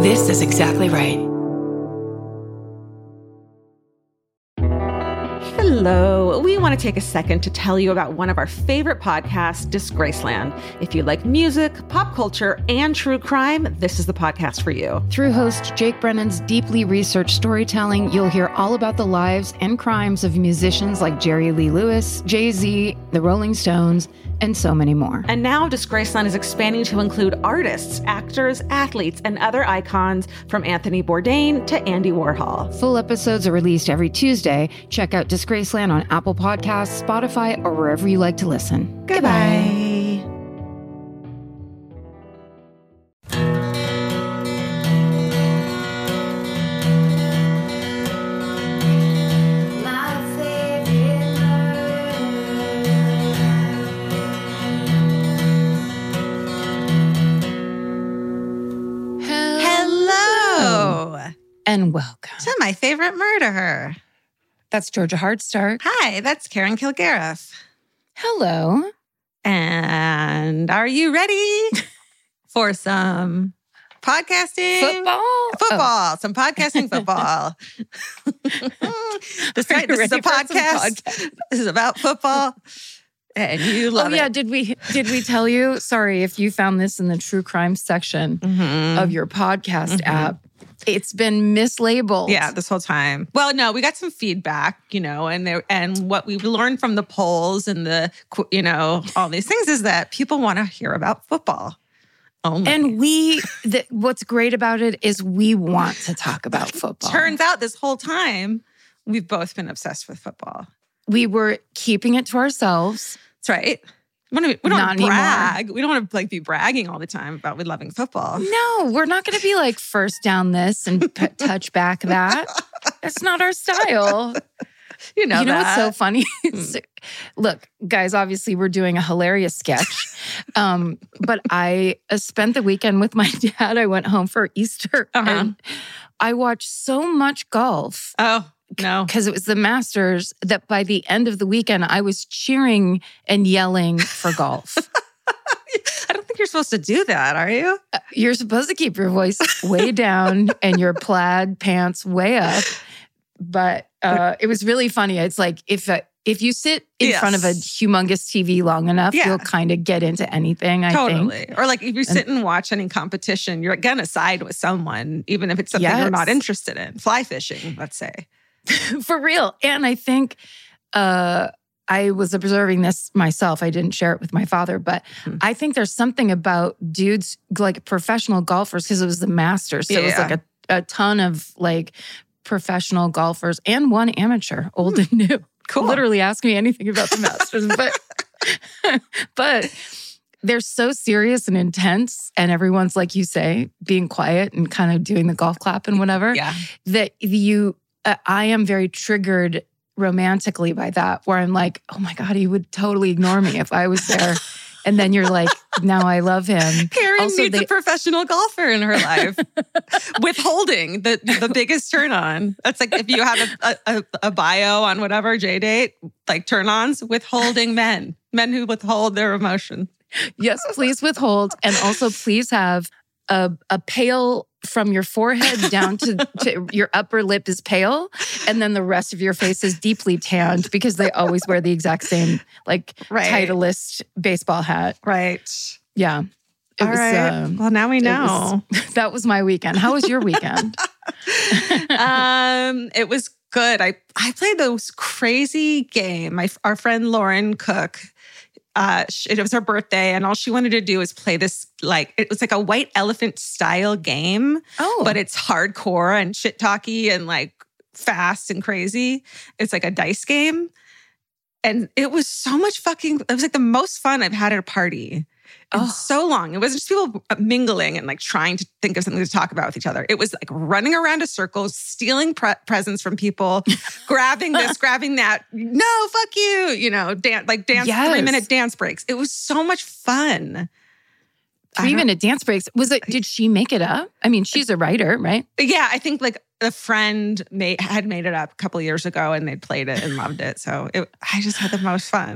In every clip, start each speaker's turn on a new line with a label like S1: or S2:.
S1: This is exactly right.
S2: Hello. We want to take a second to tell you about one of our favorite podcasts, Disgraceland. If you like music, pop culture, and true crime, this is the podcast for you.
S3: Through host Jake Brennan's deeply researched storytelling, you'll hear all about the lives and crimes of musicians like Jerry Lee Lewis, Jay-Z, the Rolling Stones, and so many more.
S2: And now Disgraceland is expanding to include artists, actors, athletes, and other icons from Anthony Bourdain to Andy Warhol.
S3: Full episodes are released every Tuesday. Check out Disgraceland on Apple Podcasts, Spotify, or wherever you like to listen.
S2: Goodbye.
S3: And welcome
S4: to My Favorite Murderer.
S3: That's Georgia Hardstark.
S4: Hi, that's Karen Kilgariff.
S3: Hello.
S4: And are you ready for some podcasting?
S3: Football.
S4: Some podcasting football. This is a podcast. This is about football. And you love it.
S3: Oh, yeah. Did we tell you? Sorry if you found this in the true crime section of your podcast app. It's been mislabeled.
S4: Yeah, this whole time. Well, no, we got some feedback, and what we've learned from the polls and all these things is that people want to hear about football only.
S3: And what's great about it is we want to talk about football.
S4: Turns out this whole time, we've both been obsessed with football.
S3: We were keeping it to ourselves.
S4: That's right. We don't want to brag. We don't want to be bragging all the time about we loving football.
S3: No, we're not going to be like first down this and touch back that. That's not our style.
S4: You know
S3: what's so funny? Look, guys, obviously we're doing a hilarious sketch. But I spent the weekend with my dad. I went home for Easter and I watched so much golf.
S4: Oh, no.
S3: Because it was the Masters that by the end of the weekend, I was cheering and yelling for golf.
S4: I don't think you're supposed to do that, are you?
S3: You're supposed to keep your voice way down and your plaid pants way up. But it was really funny. It's like if you sit in front of a humongous TV long enough, you'll kind of get into anything, I think.
S4: Or like if you sit and watch any competition, you're going to side with someone, even if it's something you're not interested in. Fly fishing, let's say.
S3: For real. And I think I was observing this myself. I didn't share it with my father, but I think there's something about dudes, like professional golfers, because it was the Masters. So it was like a ton of like professional golfers and one amateur, old and new.
S4: Cool.
S3: Literally ask me anything about the Masters. But they're so serious and intense, and everyone's, like you say, being quiet and kind of doing the golf clap and whatever, that I am very triggered romantically by that, where I'm like, oh my God, he would totally ignore me if I was there. And then you're like, now I love him.
S4: Karen needs a professional golfer in her life. Withholding, the biggest turn on. That's like if you have a bio on whatever, J-Date, like turn-ons, withholding men who withhold their emotion.
S3: Yes, please withhold. And also please have a pale from your forehead down to your upper lip is pale, and then the rest of your face is deeply tanned because they always wear the exact same Titleist baseball hat.
S4: Right.
S3: Yeah.
S4: All right. Well, now we know.
S3: That was my weekend. How was your weekend?
S4: It was good. I played this crazy game. Our friend Lauren Cook, it was her birthday, and all she wanted to do was play this, it was like a white elephant style game.
S3: Oh.
S4: But it's hardcore and shit talky and fast and crazy. It's like a dice game. And it was so much it was like the most fun I've had at a party in so long. It wasn't just people mingling and trying to think of something to talk about with each other. It was running around a circle, stealing presents from people, grabbing this, grabbing that. No, fuck you. Dance, 3-minute dance breaks. It was so much fun.
S3: 3-minute dance breaks. Did she make it up? I mean, she's a writer, right?
S4: Yeah, I think a friend had made it up a couple of years ago, and they'd played it and loved it. So I just had the most fun.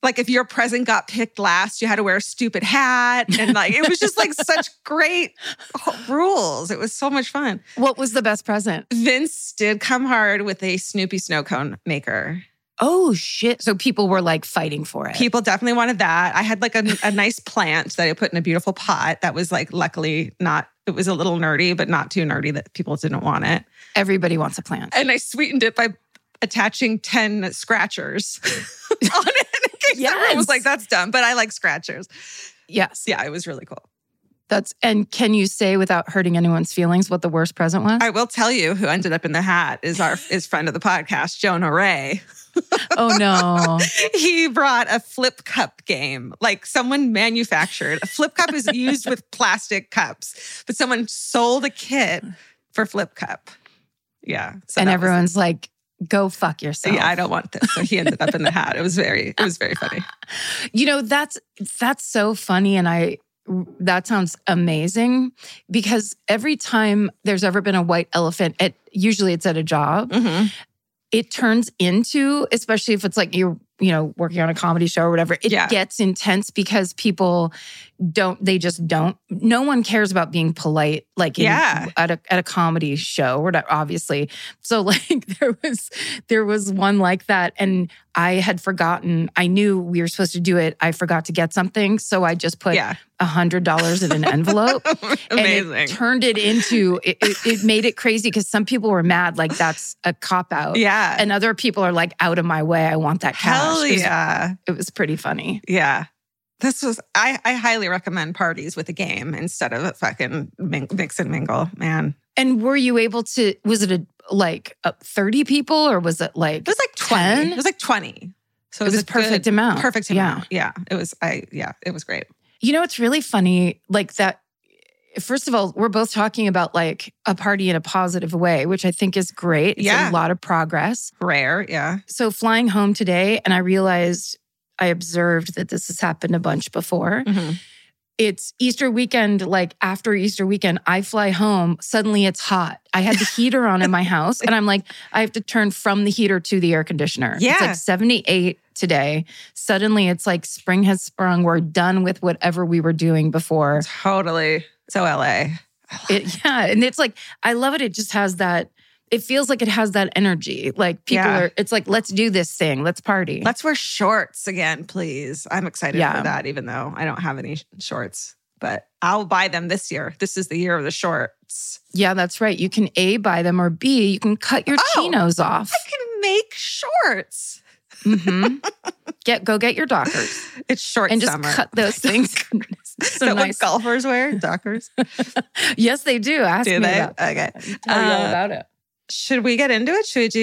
S4: Like if your present got picked last, you had to wear a stupid hat. And like, it was just like such great rules. It was so much fun.
S3: What was the best present?
S4: Vince did come hard with a Snoopy snow cone maker.
S3: Oh, shit. So people were like fighting for it.
S4: People definitely wanted that. I had like a nice plant that I put in a beautiful pot that was like, luckily not, it was a little nerdy, but not too nerdy that people didn't want it.
S3: Everybody wants a plant.
S4: And I sweetened it by attaching 10 scratchers on it. Yes. Everyone was like, that's dumb, but I like scratchers.
S3: Yes.
S4: Yeah, it was really cool.
S3: And can you say without hurting anyone's feelings what the worst present was?
S4: I will tell you who ended up in the hat is friend of the podcast, Jonah Ray.
S3: Oh no.
S4: He brought a flip cup game. Like someone manufactured. A flip cup is used with plastic cups, but someone sold a kit for flip cup. Yeah.
S3: So and everyone's like, go fuck yourself.
S4: Yeah, I don't want this. So he ended up in the hat. It was very funny.
S3: You know, that's so funny. And that sounds amazing because every time there's ever been a white elephant, usually it's at a job, it turns into, especially if it's like you're, working on a comedy show or whatever, it gets intense because people just don't. No one cares about being polite, like at a comedy show or whatever, obviously. So like there was one like that, and I had forgotten. I knew we were supposed to do it. I forgot to get something, so I just put $100 in an envelope.
S4: Amazing.
S3: And it turned it into. It made it crazy because some people were mad, like that's a cop out.
S4: Yeah,
S3: and other people are like, out of my way. I want that cash.
S4: Hell yeah,
S3: it was pretty funny.
S4: Yeah. I highly recommend parties with a game instead of a fucking mix and mingle, man.
S3: And were you able to, was it 30 people or was it like
S4: It was like 20.
S3: 10?
S4: It was like 20. So
S3: it was perfect amount.
S4: Perfect amount. Yeah. It was great.
S3: You know, it's really funny, like that. First of all, we're both talking about like a party in a positive way, which I think is great. It's a lot of progress.
S4: Rare, yeah.
S3: So flying home today, and I observed that this has happened a bunch before. Mm-hmm. It's Easter weekend, like after Easter weekend, I fly home. Suddenly it's hot. I had the heater on in my house and I'm like, I have to turn from the heater to the air conditioner.
S4: Yeah.
S3: It's like 78 today. Suddenly it's like spring has sprung. We're done with whatever we were doing before.
S4: Totally. So LA.
S3: And it's like, I love it. It just has that. It feels like it has that energy. Like people it's like, let's do this thing. Let's party.
S4: Let's wear shorts again, please. I'm excited for that, even though I don't have any shorts. But I'll buy them this year. This is the year of the shorts.
S3: Yeah, that's right. You can A, buy them, or B, you can cut your chinos off.
S4: I can make shorts.
S3: Mm-hmm. Go get your Dockers.
S4: It's short
S3: and
S4: summer.
S3: Just cut those things.
S4: So is that what golfers wear? Dockers?
S3: Yes, they do. Ask me about
S4: that.
S3: Okay. Tell you all about it.
S4: Should we get into it? Should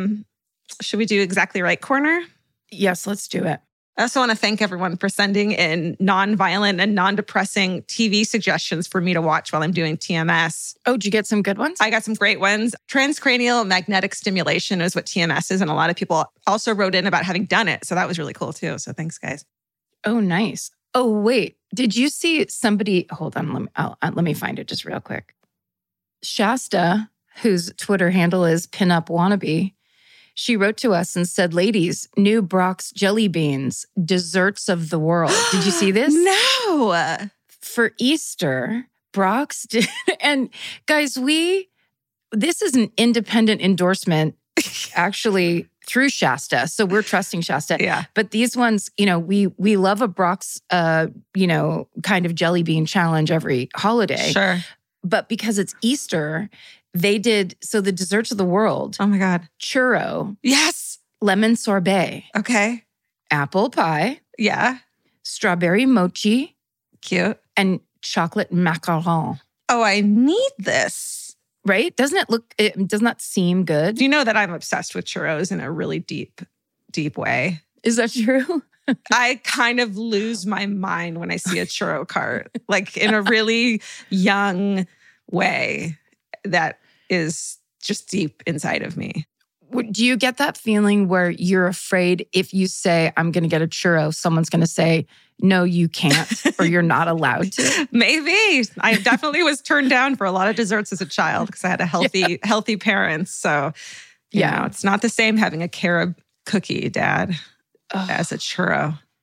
S4: we do Exactly Right Corner?
S3: Yes, let's do it.
S4: I also want to thank everyone for sending in non-violent and non-depressing TV suggestions for me to watch while I'm doing TMS.
S3: Oh, did you get some good ones?
S4: I got some great ones. Transcranial magnetic stimulation is what TMS is, and a lot of people also wrote in about having done it. So that was really cool too. So thanks, guys.
S3: Oh, nice. Oh, wait. Did you see somebody? Hold on. Let me find it just real quick. Shasta, whose Twitter handle is Pinup Wannabe, she wrote to us and said, ladies, new Brock's jelly beans, desserts of the world. Did you see this?
S4: No.
S3: For Easter, Brock's did. And guys, this is an independent endorsement actually through Shasta. So we're trusting Shasta.
S4: Yeah.
S3: But these ones, we love a Brock's, kind of jelly bean challenge every holiday.
S4: Sure.
S3: But because it's Easter, they did, so the desserts of the world.
S4: Oh my God.
S3: Churro.
S4: Yes.
S3: Lemon sorbet.
S4: Okay.
S3: Apple pie.
S4: Yeah.
S3: Strawberry mochi.
S4: Cute.
S3: And chocolate macaron.
S4: Oh, I need this.
S3: Right? It does not seem good.
S4: Do you know that I'm obsessed with churros in a really deep, deep way?
S3: Is that true?
S4: I kind of lose my mind when I see a churro cart, like in a really young way that is just deep inside of me.
S3: Do you get that feeling where you're afraid if you say, I'm going to get a churro, someone's going to say, no, you can't, or you're not allowed to?
S4: Maybe. I definitely was turned down for a lot of desserts as a child because I had a healthy parents. So, you know, it's not the same having a carob cookie, Dad, as a churro.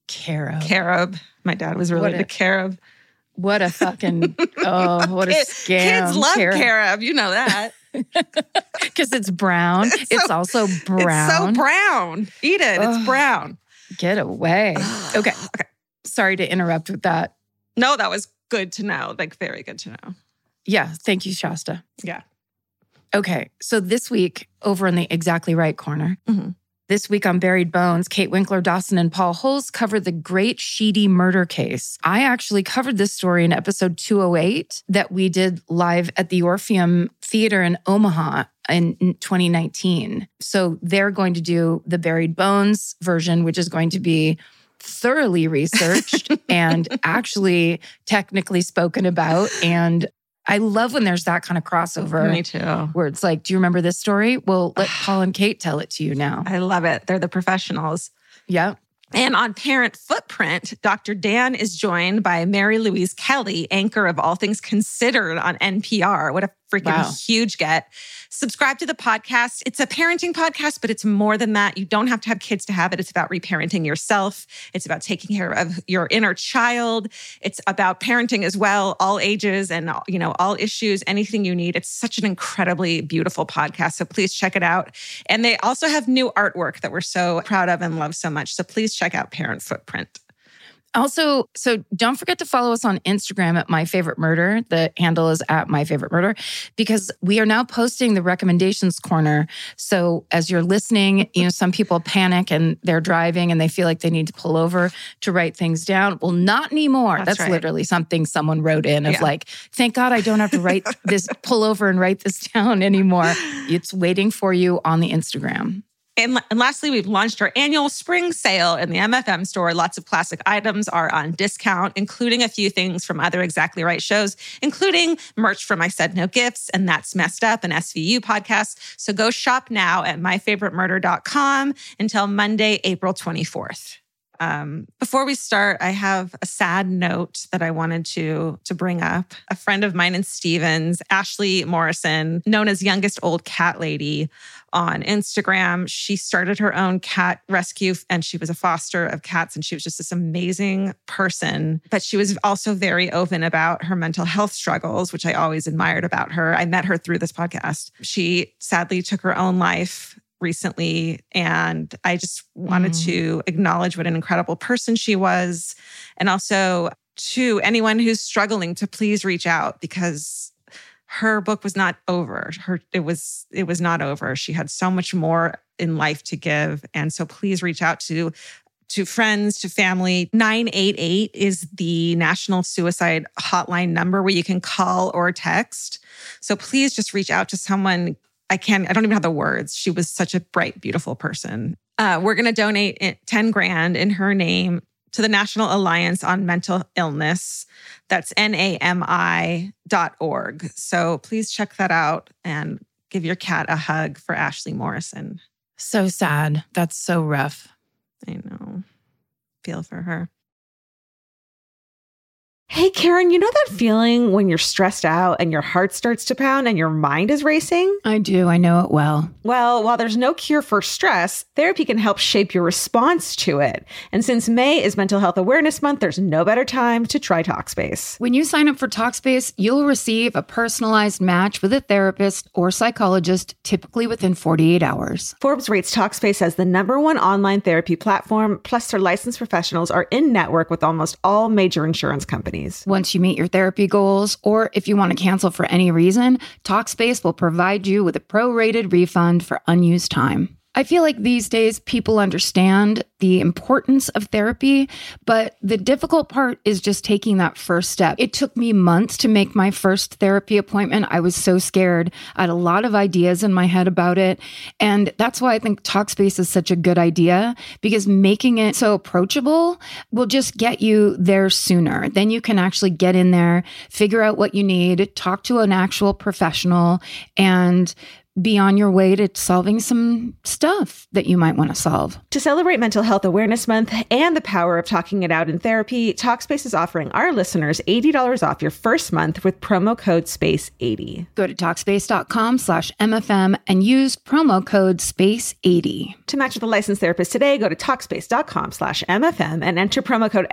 S3: Carob.
S4: Carob. My dad was related to Carob.
S3: What a fucking, what a scam.
S4: Kids love carob. You know that.
S3: Because it's brown. It's also brown.
S4: It's so brown. Eat it. It's brown.
S3: Get away. Okay. Sorry to interrupt with that.
S4: No, that was good to know. Like, very good to know.
S3: Yeah. Thank you, Shasta.
S4: Yeah.
S3: Okay. So this week, over in the Exactly Right corner, this week on Buried Bones, Kate Winkler, Dawson, and Paul Hulse covered the Great Sheedy murder case. I actually covered this story in episode 208 that we did live at the Orpheum Theater in Omaha in 2019. So they're going to do the Buried Bones version, which is going to be thoroughly researched and actually technically spoken about. And I love when there's that kind of crossover.
S4: Me too.
S3: Where it's like, do you remember this story? Well, let Paul and Kate tell it to you now.
S4: I love it. They're the professionals.
S3: Yeah.
S4: And on Parent Footprint, Dr. Dan is joined by Mary Louise Kelly, anchor of All Things Considered on NPR. What a freaking huge get. Subscribe to the podcast. It's a parenting podcast, but it's more than that. You don't have to have kids to have it. It's about reparenting yourself. It's about taking care of your inner child. It's about parenting as well, all ages and, all issues, anything you need. It's such an incredibly beautiful podcast. So please check it out. And they also have new artwork that we're so proud of and love so much. So please check out Parent Footprint.
S3: Also, so don't forget to follow us on Instagram at My Favorite Murder. The handle is at My Favorite Murder, because we are now posting the recommendations corner. So as you're listening, some people panic and they're driving and they feel like they need to pull over to write things down. Well, not anymore. That's right. Literally something someone wrote in of like, thank God I don't have to write this, pull over and write this down anymore. It's waiting for you on the Instagram.
S4: And lastly, we've launched our annual spring sale in the MFM store. Lots of classic items are on discount, including a few things from other Exactly Right shows, including merch from I Said No Gifts and That's Messed Up and SVU podcasts. So go shop now at myfavoritemurder.com until Monday, April 24th. Before we start, I have a sad note that I wanted to bring up. A friend of mine in Stevens, Ashley Morrison, known as Youngest Old Cat Lady on Instagram. She started her own cat rescue and she was a foster of cats and she was just this amazing person. But she was also very open about her mental health struggles, which I always admired about her. I met her through this podcast. She sadly took her own life recently. And I just wanted to acknowledge what an incredible person she was. And also to anyone who's struggling to please reach out, because her book was not over. It was not over. She had so much more in life to give. And so please reach out to friends, to family. 988 is the National Suicide Hotline number where you can call or text. So please just reach out to someone. I don't even have the words. She was such a bright, beautiful person. We're going to donate $10,000 in her name to the National Alliance on Mental Illness. That's NAMI.org. So please check that out and give your cat a hug for Ashley Morrison.
S3: So sad. That's so rough.
S4: I know. Feel for her.
S2: Hey, Karen, you know that feeling when you're stressed out and your heart starts to pound and your mind is racing?
S3: I do. I know it well.
S2: Well, while there's no cure for stress, therapy can help shape your response to it. And since May is Mental Health Awareness Month, there's no better time to try Talkspace.
S3: When you sign up for Talkspace, you'll receive a personalized match with a therapist or psychologist, typically within 48 hours.
S2: Forbes rates Talkspace as the #1 online therapy platform, plus their licensed professionals are in network with almost all major insurance companies.
S3: Once you meet your therapy goals, or if you want to cancel for any reason, Talkspace will provide you with a prorated refund for unused time. I feel like these days people understand the importance of therapy, but the difficult part is just taking that first step. It took me months to make my first therapy appointment. I was so scared. I had a lot of ideas in my head about it. And that's why I think Talkspace is such a good idea, because making it so approachable will just get you there sooner. Then you can actually get in there, figure out what you need, talk to an actual professional, and be on your way to solving some stuff that you might want to solve.
S2: To celebrate Mental Health Awareness Month and the power of talking it out in therapy, Talkspace is offering our listeners $80 off your first month with promo code SPACE80.
S3: Go to Talkspace.com/MFM and use promo code SPACE80.
S2: To match with a licensed therapist today, go to Talkspace.com/MFM and enter promo code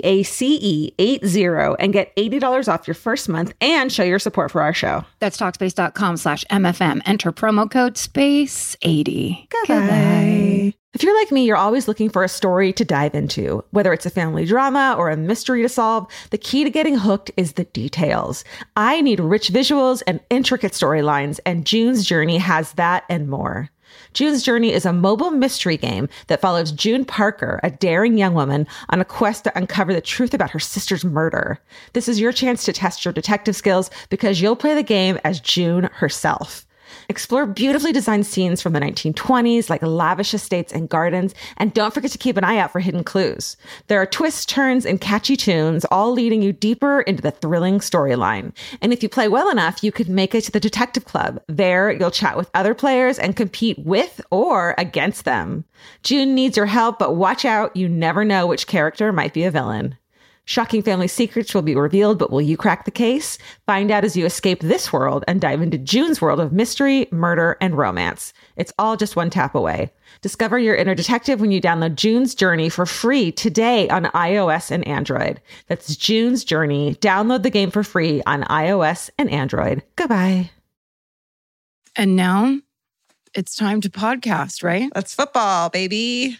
S2: SPACE80 and get $80 off your first month and show your support for our show.
S3: That's Talkspace.com/MFM. Enter promo code SPACE80.
S2: Goodbye. If you're like me, you're always looking for a story to dive into. Whether it's a family drama or a mystery to solve, the key to getting hooked is the details. I need rich visuals and intricate storylines, and June's Journey has that and more. June's Journey is a mobile mystery game that follows June Parker, a daring young woman, on a quest to uncover the truth about her sister's murder. This is your chance to test your detective skills because you'll play the game as June herself. Explore beautifully designed scenes from the 1920s, like lavish estates and gardens, and don't forget to keep an eye out for hidden clues. There are twists, turns, and catchy tunes, all leading you deeper into the thrilling storyline. And if you play well enough, you could make it to the Detective Club. There, you'll chat with other players and compete with or against them. June needs your help, but watch out, you never know which character might be a villain. Shocking family secrets will be revealed, but will you crack the case? Find out as you escape this world and dive into June's world of mystery, murder, and romance. It's all just one tap away. Discover your inner detective when you download June's Journey for free today on iOS and Android. That's June's Journey. Download the game for free on iOS and Android. Goodbye.
S3: And now it's time to podcast, right?
S4: That's football, baby.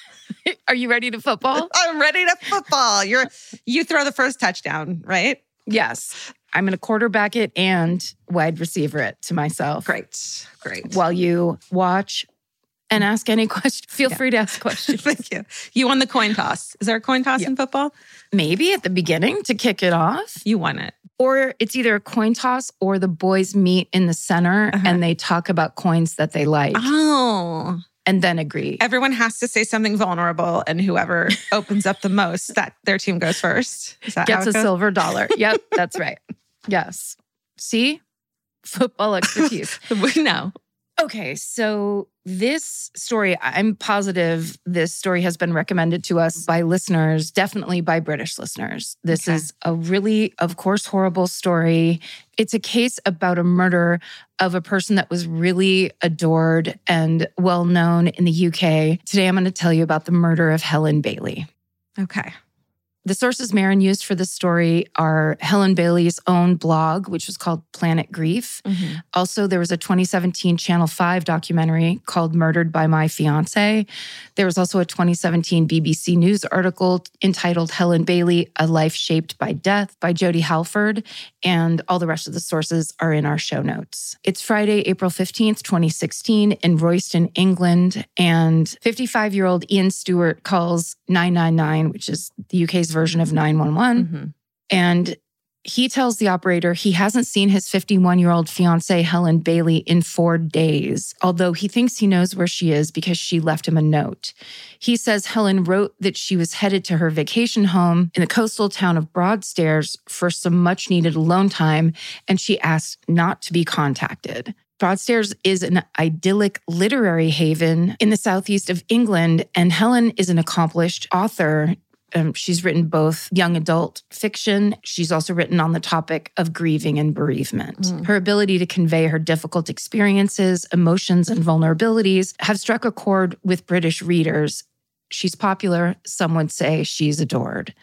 S3: Are you ready to football?
S4: I'm ready to football. You throw the first touchdown, right?
S3: Yes. I'm going to quarterback it and wide receiver it to myself.
S4: Great.
S3: While you watch and ask any question. Feel free to ask questions.
S4: Thank you. You won the coin toss. Is there a coin toss in football?
S3: Maybe at the beginning to kick it off.
S4: You won it.
S3: Or it's either a coin toss or the boys meet in the center and they talk about coins that they like.
S4: Oh.
S3: And then agree.
S4: Everyone has to say something vulnerable, and whoever opens up the most, that their team goes first. Is that
S3: gets
S4: how it
S3: a
S4: goes?
S3: silver dollar. Yep, that's right. Yes. See? Football expertise.
S4: No.
S3: Okay, so this story, I'm positive this story has been recommended to us by listeners, definitely by British listeners. This is a really, of course, horrible story. It's a case about a murder of a person that was really adored and well-known in the UK. Today, I'm going to tell you about the murder of Helen Bailey.
S4: Okay.
S3: The sources Marin used for this story are Helen Bailey's own blog, which was called Planet Grief. Mm-hmm. Also, there was a 2017 Channel 5 documentary called Murdered by My Fiancé. There was also a 2017 BBC News article entitled Helen Bailey, A Life Shaped by Death by Jodie Halford. And all the rest of the sources are in our show notes. It's Friday, April 15th, 2016 in Royston, England. And 55-year-old Ian Stewart calls 999, which is the UK's version of 911. Mm-hmm. And he tells the operator he hasn't seen his 51-year-old fiancée, Helen Bailey, in 4 days, although he thinks he knows where she is because she left him a note. He says Helen wrote that she was headed to her vacation home in the coastal town of Broadstairs for some much-needed alone time, and she asked not to be contacted. Broadstairs is an idyllic literary haven in the southeast of England, and Helen is an accomplished author. She's written both young adult fiction. She's also written on the topic of grieving and bereavement. Mm. Her ability to convey her difficult experiences, emotions, and vulnerabilities have struck a chord with British readers. She's popular. Some would say she's adored.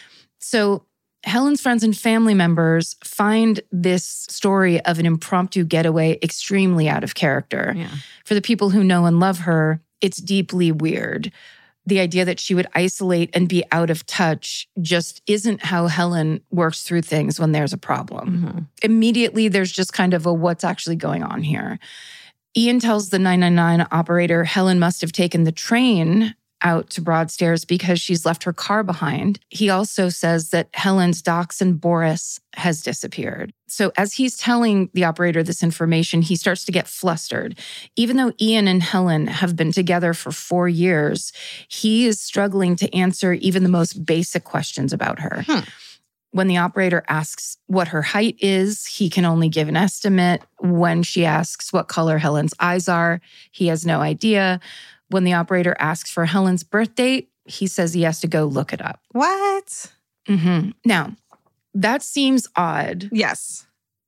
S3: So Helen's friends and family members find this story of an impromptu getaway extremely out of character. Yeah. For the people who know and love her, it's deeply weird. The idea that she would isolate and be out of touch just isn't how Helen works through things when there's a problem. Mm-hmm. Immediately, there's just kind of a what's actually going on here. Ian tells the 999 operator Helen must have taken the train out to Broadstairs because she's left her car behind. He also says that Helen's dachshund Boris has disappeared. So as he's telling the operator this information, he starts to get flustered. Even though Ian and Helen have been together for 4 years, he is struggling to answer even the most basic questions about her. When the operator asks what her height is, he can only give an estimate. When she asks what color Helen's eyes are, he has no idea. When the operator asks for Helen's birth date, he says he has to go look it up.
S4: What?
S3: Mm-hmm. Now, that seems odd.
S4: Yes.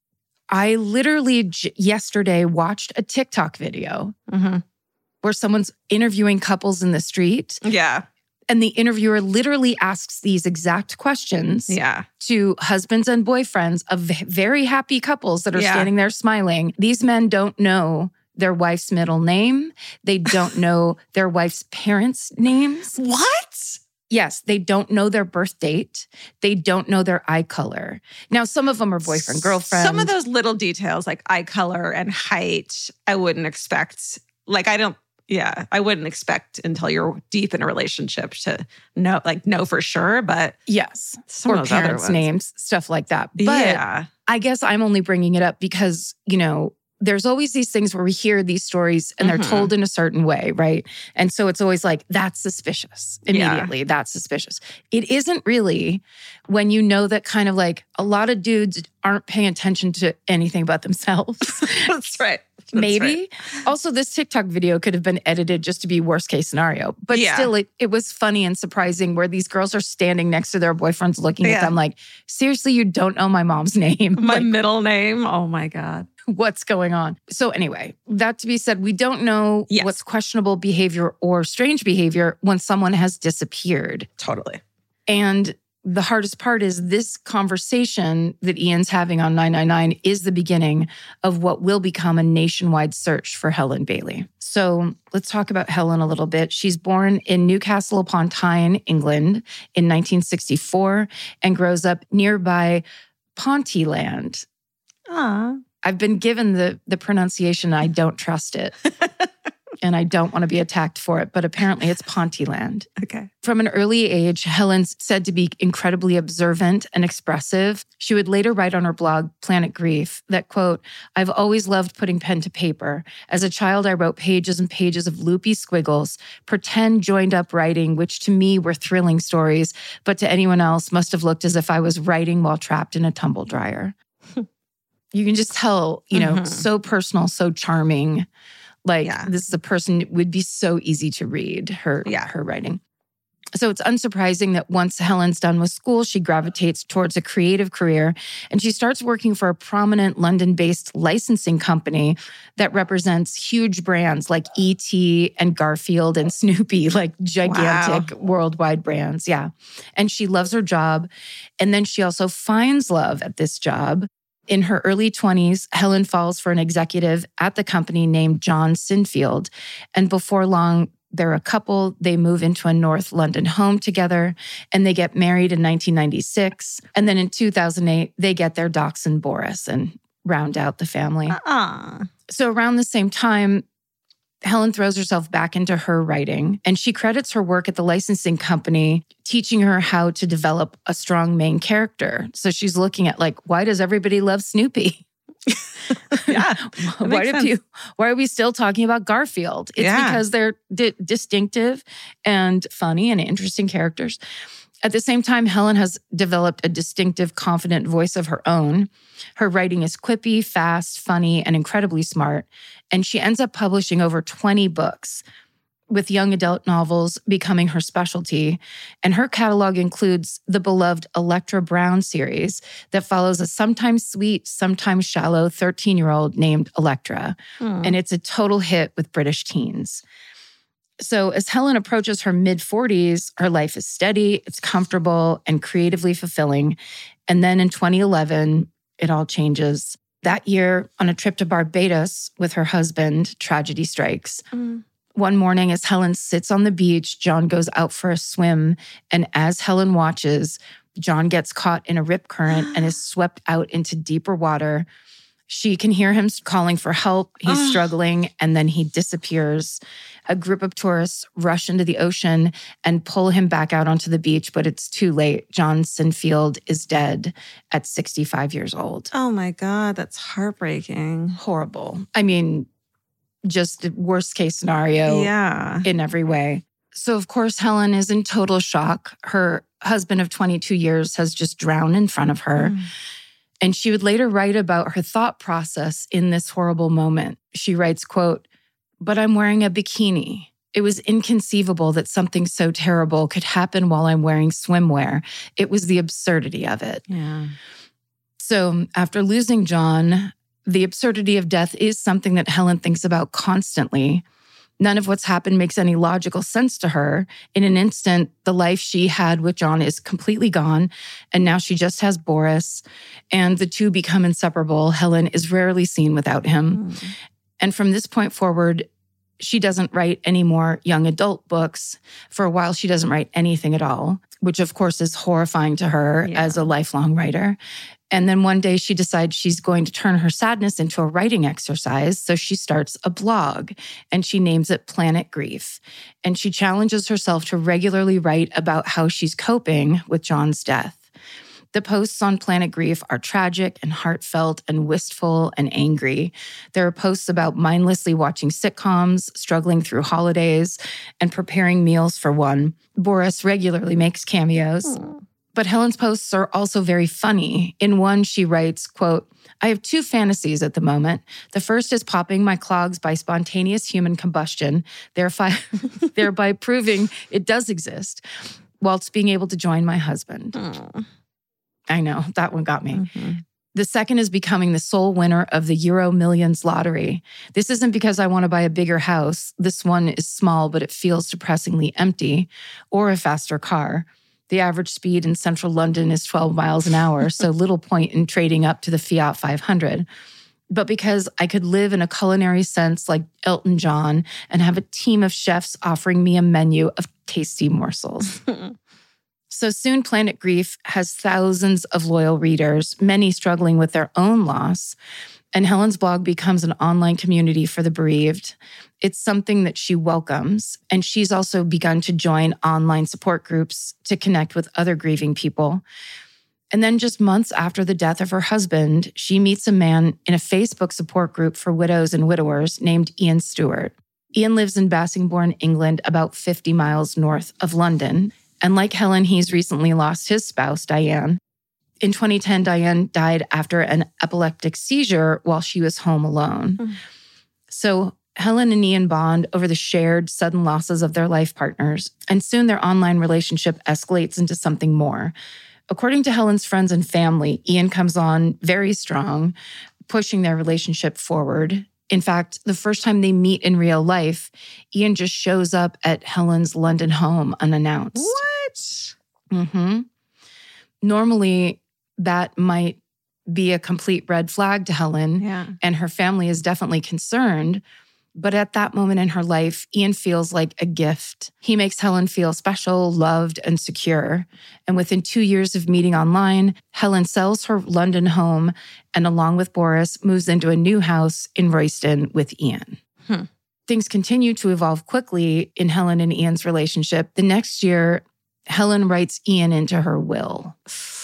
S3: I literally yesterday watched a TikTok video where someone's interviewing couples in the street.
S4: Yeah.
S3: And the interviewer literally asks these exact questions to husbands and boyfriends of very happy couples that are standing there smiling. These men don't know their wife's middle name. They don't know their wife's parents' names.
S4: What?
S3: Yes, they don't know their birth date. They don't know their eye color. Now, some of them are boyfriend, girlfriend.
S4: Some of those little details like eye color and height, I wouldn't expect. Like, I wouldn't expect until you're deep in a relationship to know for sure. But
S3: yes,
S4: some
S3: or
S4: of those
S3: parents'
S4: other
S3: names, stuff like that. But I guess I'm only bringing it up because, there's always these things where we hear these stories and they're told in a certain way, right? And so it's always like, that's suspicious. Immediately, that's suspicious. It isn't really when you know that kind of like a lot of dudes aren't paying attention to anything about themselves.
S4: That's right.
S3: Maybe.
S4: Right.
S3: Also, this TikTok video could have been edited just to be worst case scenario. But still, it was funny and surprising where these girls are standing next to their boyfriends looking at them like, seriously, you don't know my mom's name?
S4: My middle name? Oh my God.
S3: What's going on? So anyway, that to be said, we don't know what's questionable behavior or strange behavior when someone has disappeared.
S4: Totally.
S3: And the hardest part is this conversation that Ian's having on 999 is the beginning of what will become a nationwide search for Helen Bailey. So let's talk about Helen a little bit. She's born in Newcastle upon Tyne, England in 1964 and grows up nearby Pontyland. I've been given the pronunciation. I don't trust it. And I don't want to be attacked for it, but apparently it's Pontyland.
S4: Okay.
S3: From an early age, Helen's said to be incredibly observant and expressive. She would later write on her blog, Planet Grief, that, quote, I've always loved putting pen to paper. As a child, I wrote pages and pages of loopy squiggles, pretend joined up writing, which to me were thrilling stories, but to anyone else must have looked as if I was writing while trapped in a tumble dryer. You can just tell, so personal, so charming. This is a person, it would be so easy to read her writing. So it's unsurprising that once Helen's done with school, she gravitates towards a creative career and she starts working for a prominent London-based licensing company that represents huge brands like E.T. and Garfield and Snoopy, like gigantic worldwide brands. Yeah. And she loves her job. And then she also finds love at this job. In her early 20s, Helen falls for an executive at the company named John Sinfield. And before long, they're a couple. They move into a North London home together and they get married in 1996. And then in 2008, they get their dachshund Boris and round out the family. So around the same time, Helen throws herself back into her writing, and she credits her work at the licensing company teaching her how to develop a strong main character. So she's looking at why does everybody love Snoopy? Why are we still talking about Garfield? It's because they're distinctive and funny and interesting characters. At the same time, Helen has developed a distinctive, confident voice of her own. Her writing is quippy, fast, funny, and incredibly smart. And she ends up publishing over 20 books, with young adult novels becoming her specialty. And her catalog includes the beloved Electra Brown series that follows a sometimes sweet, sometimes shallow 13-year-old named Electra. And it's a total hit with British teens. So as Helen approaches her mid-40s, her life is steady, it's comfortable, and creatively fulfilling. And then in 2011, it all changes. That year, on a trip to Barbados with her husband, tragedy strikes. One morning, as Helen sits on the beach, John goes out for a swim. And as Helen watches, John gets caught in a rip current and is swept out into deeper water. She can hear him calling for help. He's struggling, and then he disappears. A group of tourists rush into the ocean and pull him back out onto the beach, but it's too late. John Sinfield is dead at 65 years old.
S4: Oh my God, that's heartbreaking.
S3: Horrible. I mean, just the worst case scenario in every way. So, of course, Helen is in total shock. Her husband of 22 years has just drowned in front of her. And she would later write about her thought process in this horrible moment. She writes, quote, "But I'm wearing a bikini. It was inconceivable that something so terrible could happen while I'm wearing swimwear. It was the absurdity of it."
S4: Yeah.
S3: So after losing John, the absurdity of death is something that Helen thinks about constantly. None of what's happened makes any logical sense to her. In an instant, the life she had with John is completely gone, and now she just has Boris, and the two become inseparable. Helen is rarely seen without him. And from this point forward, she doesn't write any more young adult books. For a while, she doesn't write anything at all, which of course is horrifying to her as a lifelong writer. And then one day she decides she's going to turn her sadness into a writing exercise. So she starts a blog and she names it Planet Grief. And she challenges herself to regularly write about how she's coping with John's death. The posts on Planet Grief are tragic and heartfelt and wistful and angry. There are posts about mindlessly watching sitcoms, struggling through holidays, and preparing meals for one. Boris regularly makes cameos. But Helen's posts are also very funny. In one, she writes, quote, "I have two fantasies at the moment. The first is popping my clogs by spontaneous human combustion, thereby proving it does exist, whilst being able to join my husband." I know, that one got me. The second is becoming the sole winner of the Euro Millions lottery. This isn't because I want to buy a bigger house. This one is small, but it feels depressingly empty, or a faster car. The average speed in central London is 12 miles an hour, so little point in trading up to the Fiat 500. But because I could live in a culinary sense like Elton John and have a team of chefs offering me a menu of tasty morsels. So soon Planet Grief has thousands of loyal readers, many struggling with their own loss. And Helen's blog becomes an online community for the bereaved. It's something that she welcomes. And she's also begun to join online support groups to connect with other grieving people. And then just months after the death of her husband, she meets a man in a Facebook support group for widows and widowers named Ian Stewart. Ian lives in Bassingbourn, England, about 50 miles north of London. And like Helen, he's recently lost his spouse, Diane. In 2010, Diane died after an epileptic seizure while she was home alone. So Helen and Ian bond over the shared sudden losses of their life partners, and soon their online relationship escalates into something more. According to Helen's friends and family, Ian comes on very strong, pushing their relationship forward. In fact, the first time they meet in real life, Ian just shows up at Helen's London home unannounced.
S4: What?
S3: Normally, that might be a complete red flag to Helen, and her family is definitely concerned. But at that moment in her life, Ian feels like a gift. He makes Helen feel special, loved, and secure. And within 2 years of meeting online, Helen sells her London home and, along with Boris, moves into a new house in Royston with Ian. Things continue to evolve quickly in Helen and Ian's relationship. The next year, Helen writes Ian into her will.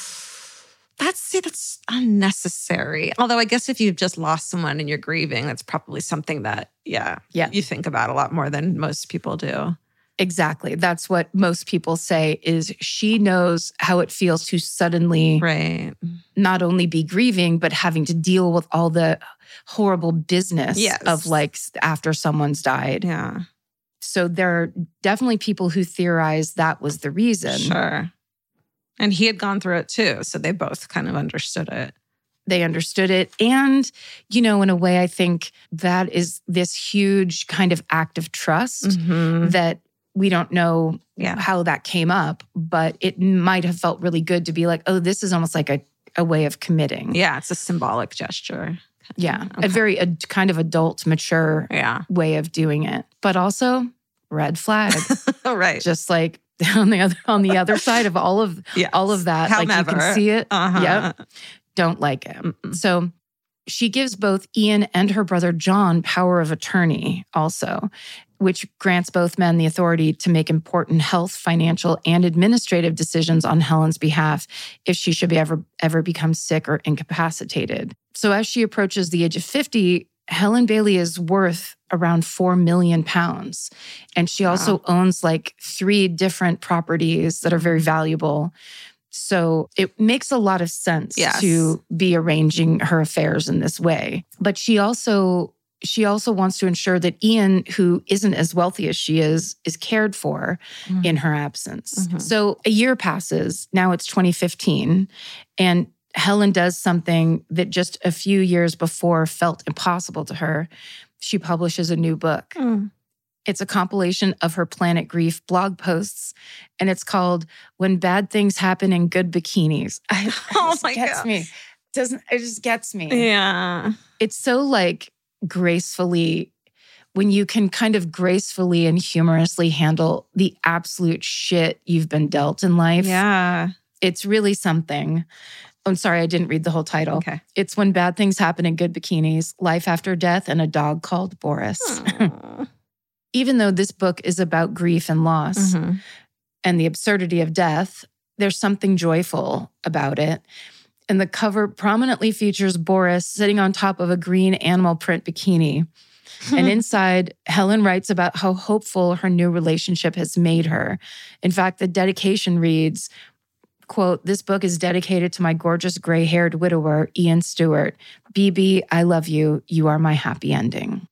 S4: That's unnecessary. Although I guess if you've just lost someone and you're grieving, that's probably something that, you think about a lot more than most people do.
S3: Exactly. That's what most people say is she knows how it feels to suddenly not only be grieving, but having to deal with all the horrible business of like after someone's died.
S4: Yeah.
S3: So there are definitely people who theorize that was the reason.
S4: Sure. And he had gone through it too. So they both kind of understood it.
S3: They understood it. And, you know, in a way, I think that is this huge kind of act of trust that we don't know how that came up, but it might have felt really good to be like, oh, this is almost like a way of committing.
S4: Yeah, it's a symbolic gesture.
S3: Yeah, a very kind of adult, mature way of doing it. But also, red flag.
S4: Right.
S3: Just like on the other side of all of that,
S4: However,
S3: like you can see it. Yep. Don't like it. So she gives both Ian and her brother John power of attorney also, which grants both men the authority to make important health, financial, and administrative decisions on Helen's behalf if she should ever become sick or incapacitated. So as she approaches the age of 50, Helen Bailey is worth around 4 million pounds. And she also owns like 3 different properties that are very valuable. So it makes a lot of sense to be arranging her affairs in this way. But she also wants to ensure that Ian, who isn't as wealthy as she is cared for in her absence. So a year passes. Now it's 2015. And Helen does something that just a few years before felt impossible to her. She publishes a new book. It's a compilation of her Planet Grief blog posts, and it's called When Bad Things Happen in Good Bikinis.
S4: It
S3: gets me. It just gets me.
S4: Yeah.
S3: It's so like gracefully, when you can kind of gracefully and humorously handle the absolute shit you've been dealt in life.
S4: Yeah.
S3: It's really something. I'm sorry, I didn't read the whole title.
S4: Okay.
S3: It's When Bad Things Happen in Good Bikinis, Life After Death, and a Dog Called Boris. Even though this book is about grief and loss and the absurdity of death, there's something joyful about it. And the cover prominently features Boris sitting on top of a green animal print bikini. And inside, Helen writes about how hopeful her new relationship has made her. In fact, the dedication reads, quote, "This book is dedicated to my gorgeous gray-haired widower, Ian Stewart. BB, I love you. You are my happy ending."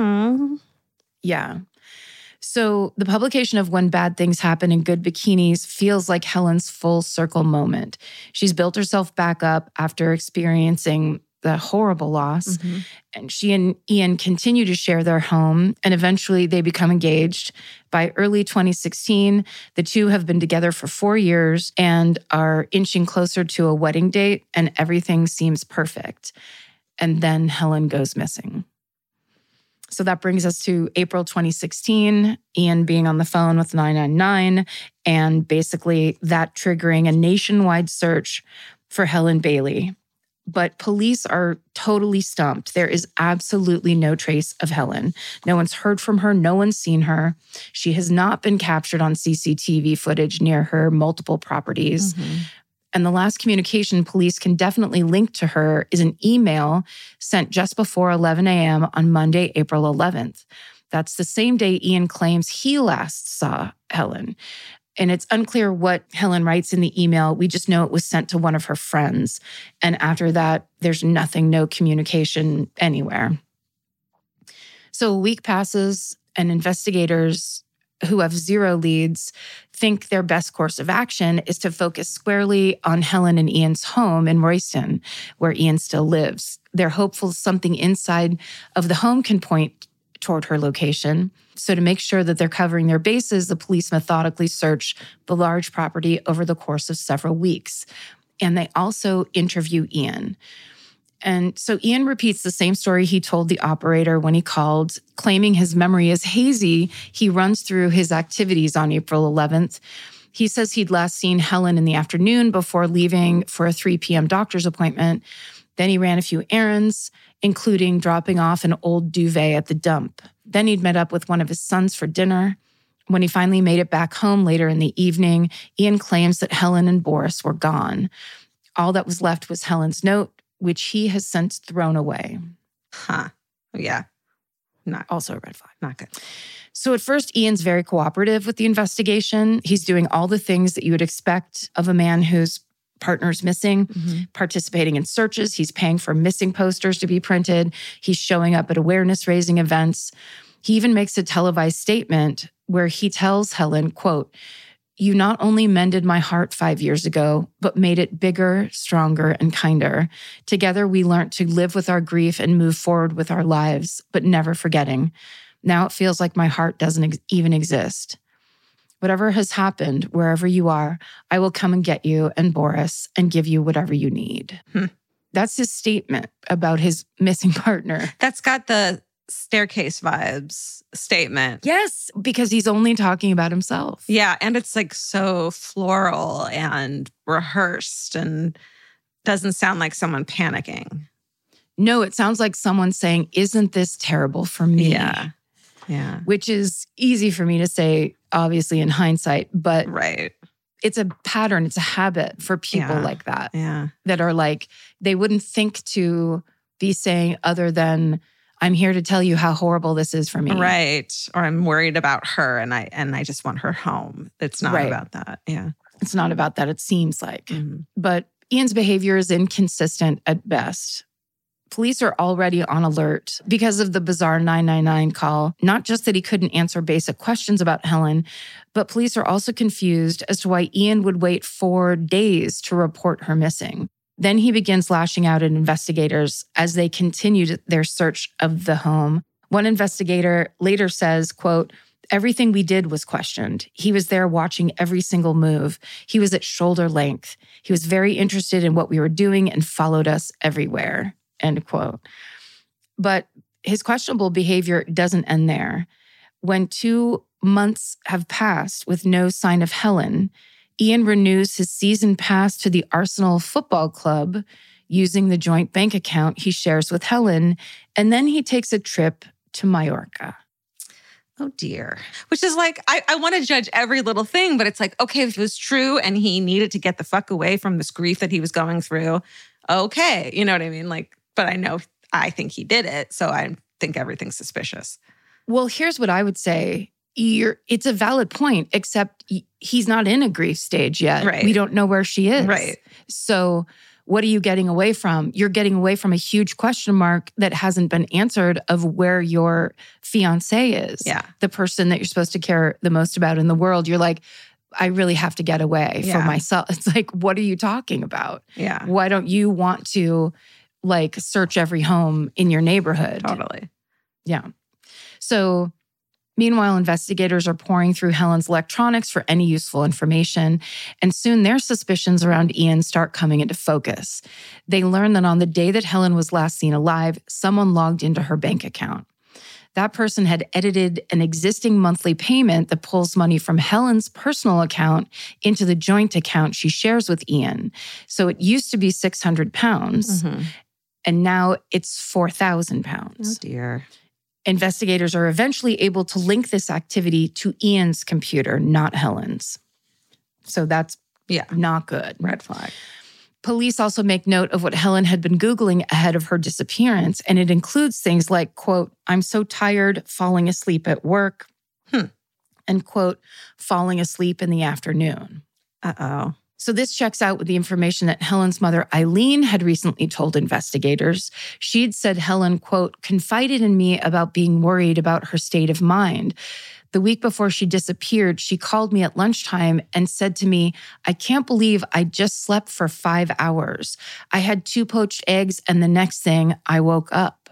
S3: Yeah. So the publication of When Bad Things Happen in Good Bikinis feels like Helen's full circle moment. She's built herself back up after experiencing the horrible loss. And she and Ian continue to share their home, and eventually they become engaged. By early 2016, the two have been together for 4 years and are inching closer to a wedding date, and everything seems perfect. And then Helen goes missing. So that brings us to April 2016, Ian being on the phone with 999, and basically that triggering a nationwide search for Helen Bailey. But police are totally stumped. There is absolutely no trace of Helen. No one's heard from her. No one's seen her. She has not been captured on CCTV footage near her multiple properties. And the last communication police can definitely link to her is an email sent just before 11 a.m. on Monday, April 11th. That's the same day Ian claims he last saw Helen. And it's unclear what Helen writes in the email. We just know it was sent to one of her friends. And after that, there's nothing, no communication anywhere. So a week passes, and investigators who have 0 leads think their best course of action is to focus squarely on Helen and Ian's home in Royston, where Ian still lives. They're hopeful something inside of the home can point toward her location. So to make sure that they're covering their bases, the police methodically search the large property over the course of several weeks. And they also interview Ian. And so Ian repeats the same story he told the operator when he called, claiming his memory is hazy. He runs through his activities on April 11th. He says he'd last seen Helen in the afternoon before leaving for a 3 p.m. doctor's appointment. Then he ran a few errands, including dropping off an old duvet at the dump. Then he'd met up with one of his sons for dinner. When he finally made it back home later in the evening, Ian claims that Helen and Boris were gone. All that was left was Helen's note, which he has since thrown away.
S4: Yeah.
S3: Also a red flag.
S4: Not good.
S3: So at first, Ian's very cooperative with the investigation. He's doing all the things that you would expect of a man whose partner's missing, participating in searches. He's paying for missing posters to be printed. He's showing up at awareness-raising events. He even makes a televised statement where he tells Helen, quote, "You not only mended my heart 5 years ago, but made it bigger, stronger, and kinder. Together, we learned to live with our grief and move forward with our lives, but never forgetting. Now it feels like my heart doesn't even exist. Whatever has happened, wherever you are, I will come and get you and Boris and give you whatever you need." That's his statement about his missing partner.
S4: That's got the staircase vibes statement.
S3: Yes, because he's only talking about himself.
S4: Yeah, and it's like so floral and rehearsed and doesn't sound like someone panicking.
S3: No, it sounds like someone saying, "Isn't this terrible for me?"
S4: Yeah.
S3: Which is easy for me to say, obviously, in hindsight, but
S4: Right.
S3: it's a pattern, it's a habit for people like that.
S4: Yeah.
S3: That are like, they wouldn't think to be saying other than, I'm here to tell you how horrible this is for me.
S4: Right. Or I'm worried about her and I just want her home. It's not about that. Yeah.
S3: It's not about that, it seems like. But Ian's behavior is inconsistent at best. Police are already on alert because of the bizarre 999 call. Not just that he couldn't answer basic questions about Helen, but police are also confused as to why Ian would wait 4 days to report her missing. Then he begins lashing out at investigators as they continued their search of the home. One investigator later says, quote, "Everything we did was questioned. He was there watching every single move. He was at shoulder length. He was very interested in what we were doing and followed us everywhere." End quote. But his questionable behavior doesn't end there. When 2 months have passed with no sign of Helen, Ian renews his season pass to the Arsenal Football Club using the joint bank account he shares with Helen, and then he takes a trip to Mallorca.
S4: Oh, dear. Which is like, I want to judge every little thing, but it's like, okay, if it was true and he needed to get the fuck away from this grief that he was going through, okay. You know what I mean? Like, but I think he did it, so I think everything's suspicious.
S3: Well, here's what I would say. It's a valid point, except he's not in a grief stage yet.
S4: Right.
S3: We don't know where she is.
S4: Right.
S3: So what are you getting away from? You're getting away from a huge question mark that hasn't been answered of where your fiance is.
S4: Yeah.
S3: The person that you're supposed to care the most about in the world. You're like, I really have to get away for myself. It's like, what are you talking about?
S4: Yeah.
S3: Why don't you want to like search every home in your neighborhood?
S4: Totally.
S3: Yeah. So meanwhile, investigators are pouring through Helen's electronics for any useful information, and soon their suspicions around Ian start coming into focus. They learn that on the day that Helen was last seen alive, someone logged into her bank account. That person had edited an existing monthly payment that pulls money from Helen's personal account into the joint account she shares with Ian. So it used to be £600, and now it's £4,000.
S4: Oh, dear.
S3: Investigators are eventually able to link this activity to Ian's computer, not Helen's. So that's not good.
S4: Red flag.
S3: Police also make note of what Helen had been Googling ahead of her disappearance, and it includes things like, quote, "I'm so tired, falling asleep at work," and, quote, "falling asleep in the afternoon."
S4: Uh-oh.
S3: So this checks out with the information that Helen's mother, Eileen, had recently told investigators. She'd said Helen, quote, "confided in me about being worried about her state of mind. The week before she disappeared, she called me at lunchtime and said to me, 'I can't believe I just slept for 5 hours. I had 2 poached eggs and the next thing I woke up.'"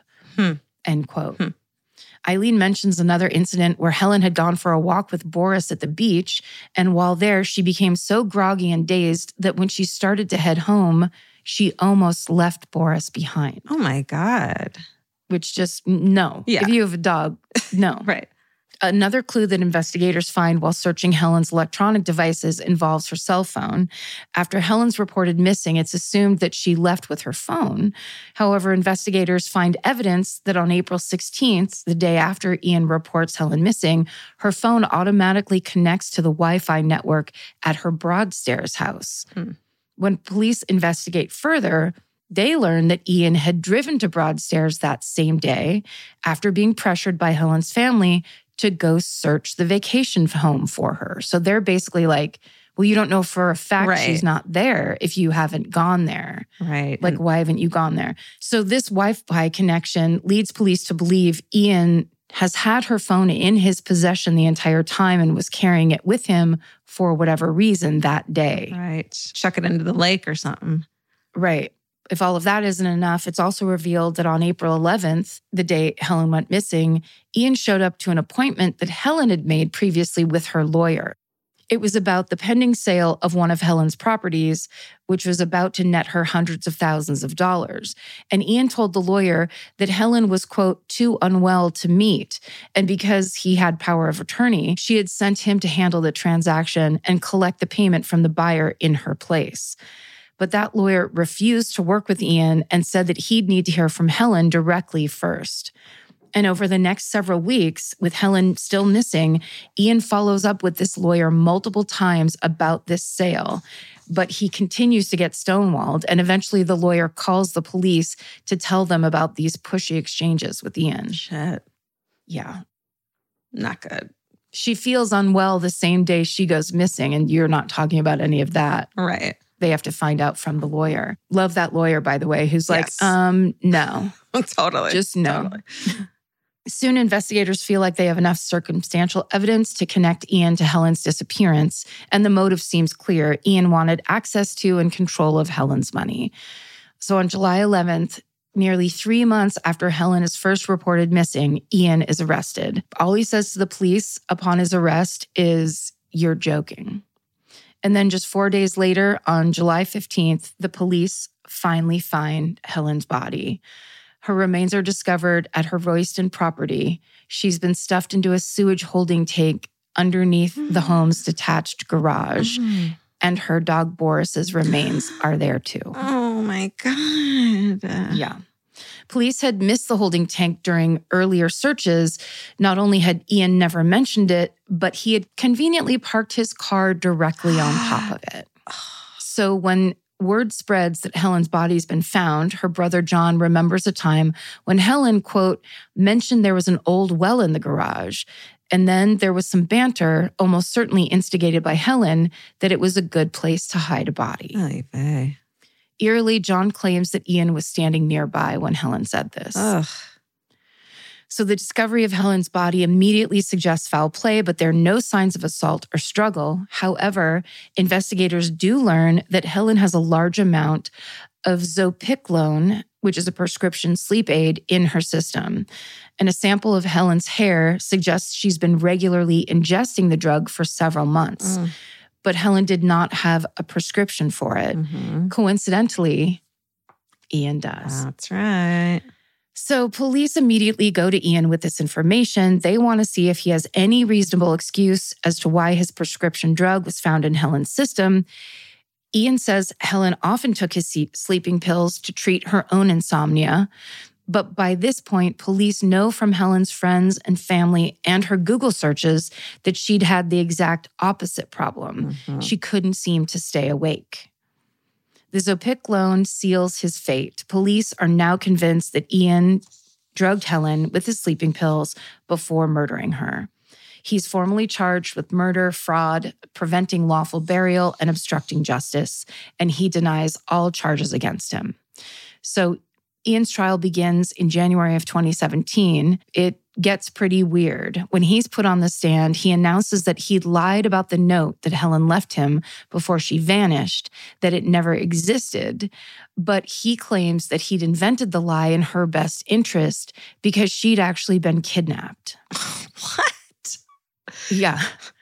S3: End quote. Eileen mentions another incident where Helen had gone for a walk with Boris at the beach, and while there, she became so groggy and dazed that when she started to head home, she almost left Boris behind.
S4: Oh my God.
S3: Which just, no.
S4: Yeah.
S3: If you have a dog, no.
S4: Right.
S3: Another clue that investigators find while searching Helen's electronic devices involves her cell phone. After Helen's reported missing, it's assumed that she left with her phone. However, investigators find evidence that on April 16th, the day after Ian reports Helen missing, her phone automatically connects to the Wi-Fi network at her Broadstairs house. When police investigate further, they learn that Ian had driven to Broadstairs that same day after being pressured by Helen's family to go search the vacation home for her. So they're basically like, well, you don't know for a fact she's not there if you haven't gone there.
S4: Right.
S3: Like, why haven't you gone there? So this Wi-Fi connection leads police to believe Ian has had her phone in his possession the entire time and was carrying it with him for whatever reason that day.
S4: Right. Chuck it into the lake or something.
S3: Right. If all of that isn't enough, it's also revealed that on April 11th, the day Helen went missing, Ian showed up to an appointment that Helen had made previously with her lawyer. It was about the pending sale of one of Helen's properties, which was about to net her hundreds of thousands of dollars. And Ian told the lawyer that Helen was, quote, "too unwell to meet." And because he had power of attorney, she had sent him to handle the transaction and collect the payment from the buyer in her place. But that lawyer refused to work with Ian and said that he'd need to hear from Helen directly first. And over the next several weeks, with Helen still missing, Ian follows up with this lawyer multiple times about this sale. but he continues to get stonewalled. And eventually the lawyer calls the police to tell them about these pushy exchanges with Ian.
S4: Shit.
S3: Yeah.
S4: Not good.
S3: She feels unwell the same day she goes missing, and you're not talking about any of that.
S4: Right.
S3: They have to find out from the lawyer. Love that lawyer, by the way, who's like, no.
S4: Totally.
S3: Just no.
S4: Totally.
S3: Soon, investigators feel like they have enough circumstantial evidence to connect Ian to Helen's disappearance, and the motive seems clear. Ian wanted access to and control of Helen's money. So on July 11th, nearly 3 months after Helen is first reported missing, Ian is arrested. All he says to the police upon his arrest is, "You're joking." And then just 4 days later, on July 15th, the police finally find Helen's body. Her remains are discovered at her Royston property. She's been stuffed into a sewage holding tank underneath the home's detached garage. And her dog Boris's remains are there too.
S4: Oh my God.
S3: Yeah. Police had missed the holding tank during earlier searches. Not only had Ian never mentioned it, but he had conveniently parked his car directly on top of it. So when word spreads that Helen's body's been found, her brother John remembers a time when Helen, quote, mentioned there was an old well in the garage. And then there was some banter, almost certainly instigated by Helen, that it was a good place to hide a body.
S4: Oy vey.
S3: Eerily, John claims that Ian was standing nearby when Helen said this.
S4: Ugh.
S3: So the discovery of Helen's body immediately suggests foul play, but there are no signs of assault or struggle. However, investigators do learn that Helen has a large amount of Zopiclone, which is a prescription sleep aid, in her system. And a sample of Helen's hair suggests she's been regularly ingesting the drug for several months. But Helen did not have a prescription for it. Coincidentally, Ian does.
S4: That's right.
S3: So police immediately go to Ian with this information. They want to see if he has any reasonable excuse as to why his prescription drug was found in Helen's system. Ian says Helen often took his sleeping pills to treat her own insomnia. But by this point, police know from Helen's friends and family and her Google searches that she'd had the exact opposite problem. She couldn't seem to stay awake. The Zopiclone seals his fate. Police are now convinced that Ian drugged Helen with his sleeping pills before murdering her. He's formally charged with murder, fraud, preventing lawful burial, and obstructing justice, and he denies all charges against him. So Ian's trial begins in January of 2017. It gets pretty weird. When he's put on the stand, he announces that he'd lied about the note that Helen left him before she vanished, that it never existed. But he claims that he'd invented the lie in her best interest because she'd actually been kidnapped.
S4: What?
S3: Yeah.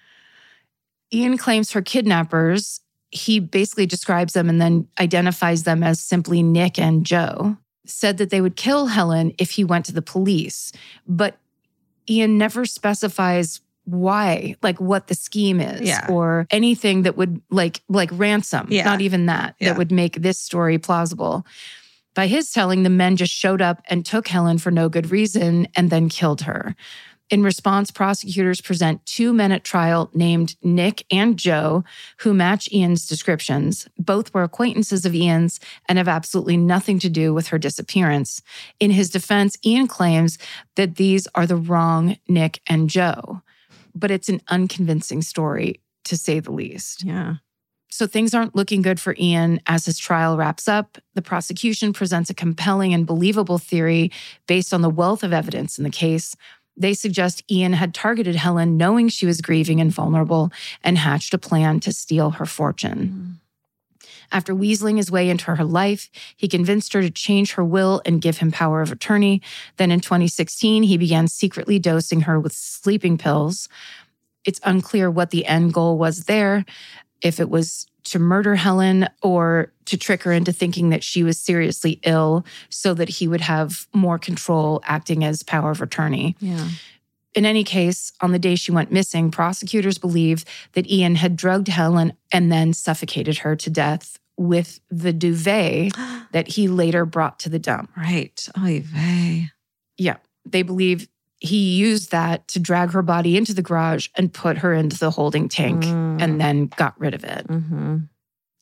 S3: Ian claims her kidnappers, he basically describes them and then identifies them as simply Nick and Joe, said that they would kill Helen if he went to the police. But Ian never specifies why, like what the scheme is or anything that would like ransom, not even that would make this story plausible. By his telling, the men just showed up and took Helen for no good reason and then killed her. In response, prosecutors present 2 men at trial named Nick and Joe, who match Ian's descriptions. Both were acquaintances of Ian's and have absolutely nothing to do with her disappearance. In his defense, Ian claims that these are the wrong Nick and Joe. But it's an unconvincing story, to say the least.
S4: Yeah.
S3: So things aren't looking good for Ian as his trial wraps up. The prosecution presents a compelling and believable theory based on the wealth of evidence in the case. They suggest Ian had targeted Helen knowing she was grieving and vulnerable and hatched a plan to steal her fortune. After weaseling his way into her life, he convinced her to change her will and give him power of attorney. Then in 2016, he began secretly dosing her with sleeping pills. It's unclear what the end goal was there, if it was to murder Helen or to trick her into thinking that she was seriously ill so that he would have more control acting as power of attorney.
S4: Yeah.
S3: In any case, on the day she went missing, prosecutors believe that Ian had drugged Helen and then suffocated her to death with the duvet that he later brought to the dump.
S4: Right. Oy vey.
S3: Yeah. They believe he used that to drag her body into the garage and put her into the holding tank and then got rid of it.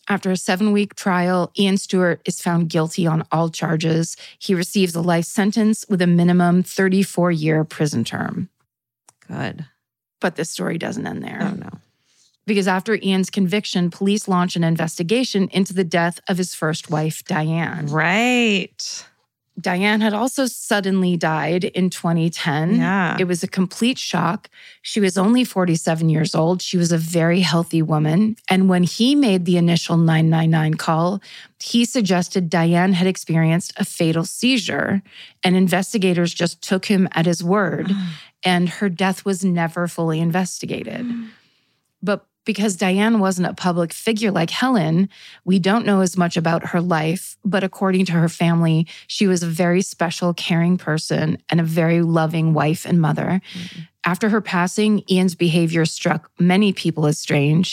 S3: After a 7-week trial, Ian Stewart is found guilty on all charges. He receives a life sentence with a minimum 34-year prison term.
S4: Good.
S3: But this story doesn't end there.
S4: Oh, no.
S3: Because after Ian's conviction, police launch an investigation into the death of his first wife, Diane.
S4: Right.
S3: Diane had also suddenly died in 2010.
S4: Yeah.
S3: It was a complete shock. She was only 47 years old. She was a very healthy woman. And when he made the initial 999 call, he suggested Diane had experienced a fatal seizure, and investigators just took him at his word, and her death was never fully investigated. But because Diane wasn't a public figure like Helen, we don't know as much about her life, but according to her family, she was a very special, caring person and a very loving wife and mother. Mm-hmm. After her passing, Ian's behavior struck many people as strange.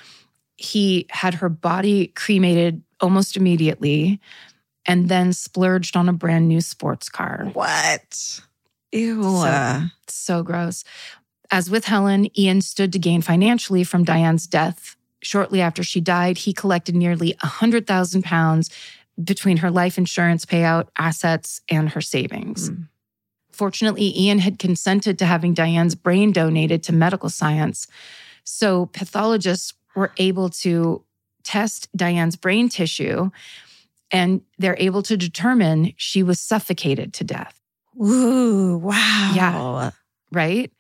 S3: He had her body cremated almost immediately and then splurged on a brand new sports car.
S4: What? Ew.
S3: So gross. As with Helen, Ian stood to gain financially from Diane's death. Shortly after she died, he collected nearly £100,000 between her life insurance payout, assets, and her savings. Fortunately, Ian had consented to having Diane's brain donated to medical science. So pathologists were able to test Diane's brain tissue, and they're able to determine she was suffocated to death.
S4: Ooh, wow.
S3: Yeah, right?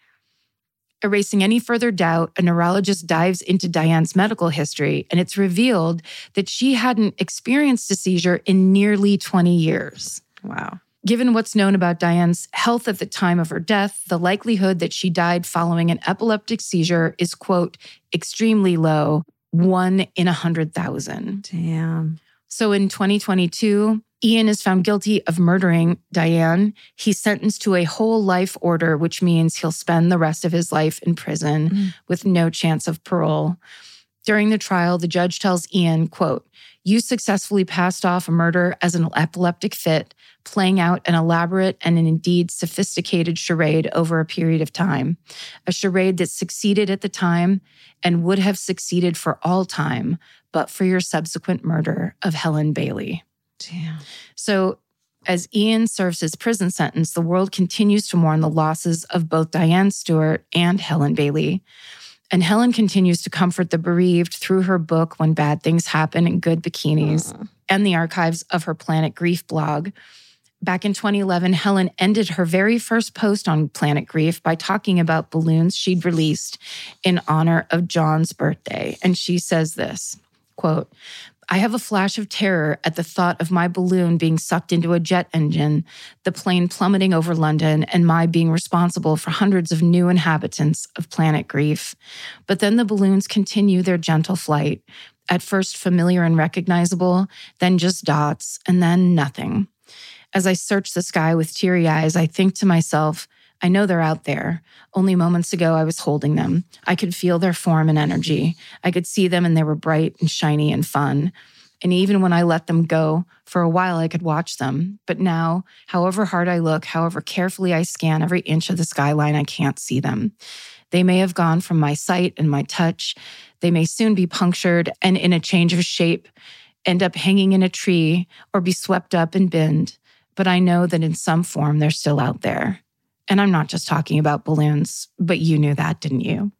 S3: Erasing any further doubt, a neurologist dives into Diane's medical history, and it's revealed that she hadn't experienced a seizure in nearly 20 years.
S4: Wow.
S3: Given what's known about Diane's health at the time of her death, the likelihood that she died following an epileptic seizure is, quote, extremely low, 1 in 100,000.
S4: Damn.
S3: So in 2022, Ian is found guilty of murdering Diane. He's sentenced to a whole life order, which means he'll spend the rest of his life in prison with no chance of parole. During the trial, the judge tells Ian, quote, "You successfully passed off a murder as an epileptic fit, playing out an elaborate and an indeed sophisticated charade over a period of time. A charade that succeeded at the time and would have succeeded for all time, but for your subsequent murder of Helen Bailey."
S4: Damn.
S3: So as Ian serves his prison sentence, the world continues to mourn the losses of both Diane Stewart and Helen Bailey. And Helen continues to comfort the bereaved through her book, When Bad Things Happen in Good Bikinis, and the archives of her Planet Grief blog. Back in 2011, Helen ended her very first post on Planet Grief by talking about balloons she'd released in honor of John's birthday. And she says this, quote, "I have a flash of terror at the thought of my balloon being sucked into a jet engine, the plane plummeting over London, and my being responsible for hundreds of new inhabitants of Planet Grief. But then the balloons continue their gentle flight, at first familiar and recognizable, then just dots, and then nothing. As I search the sky with teary eyes, I think to myself, I know they're out there. Only moments ago, I was holding them. I could feel their form and energy. I could see them and they were bright and shiny and fun. And even when I let them go, for a while I could watch them. But now, however hard I look, however carefully I scan every inch of the skyline, I can't see them. They may have gone from my sight and my touch. They may soon be punctured and in a change of shape, end up hanging in a tree or be swept up and binned. But I know that in some form, they're still out there. And I'm not just talking about balloons, but you knew that, didn't you?"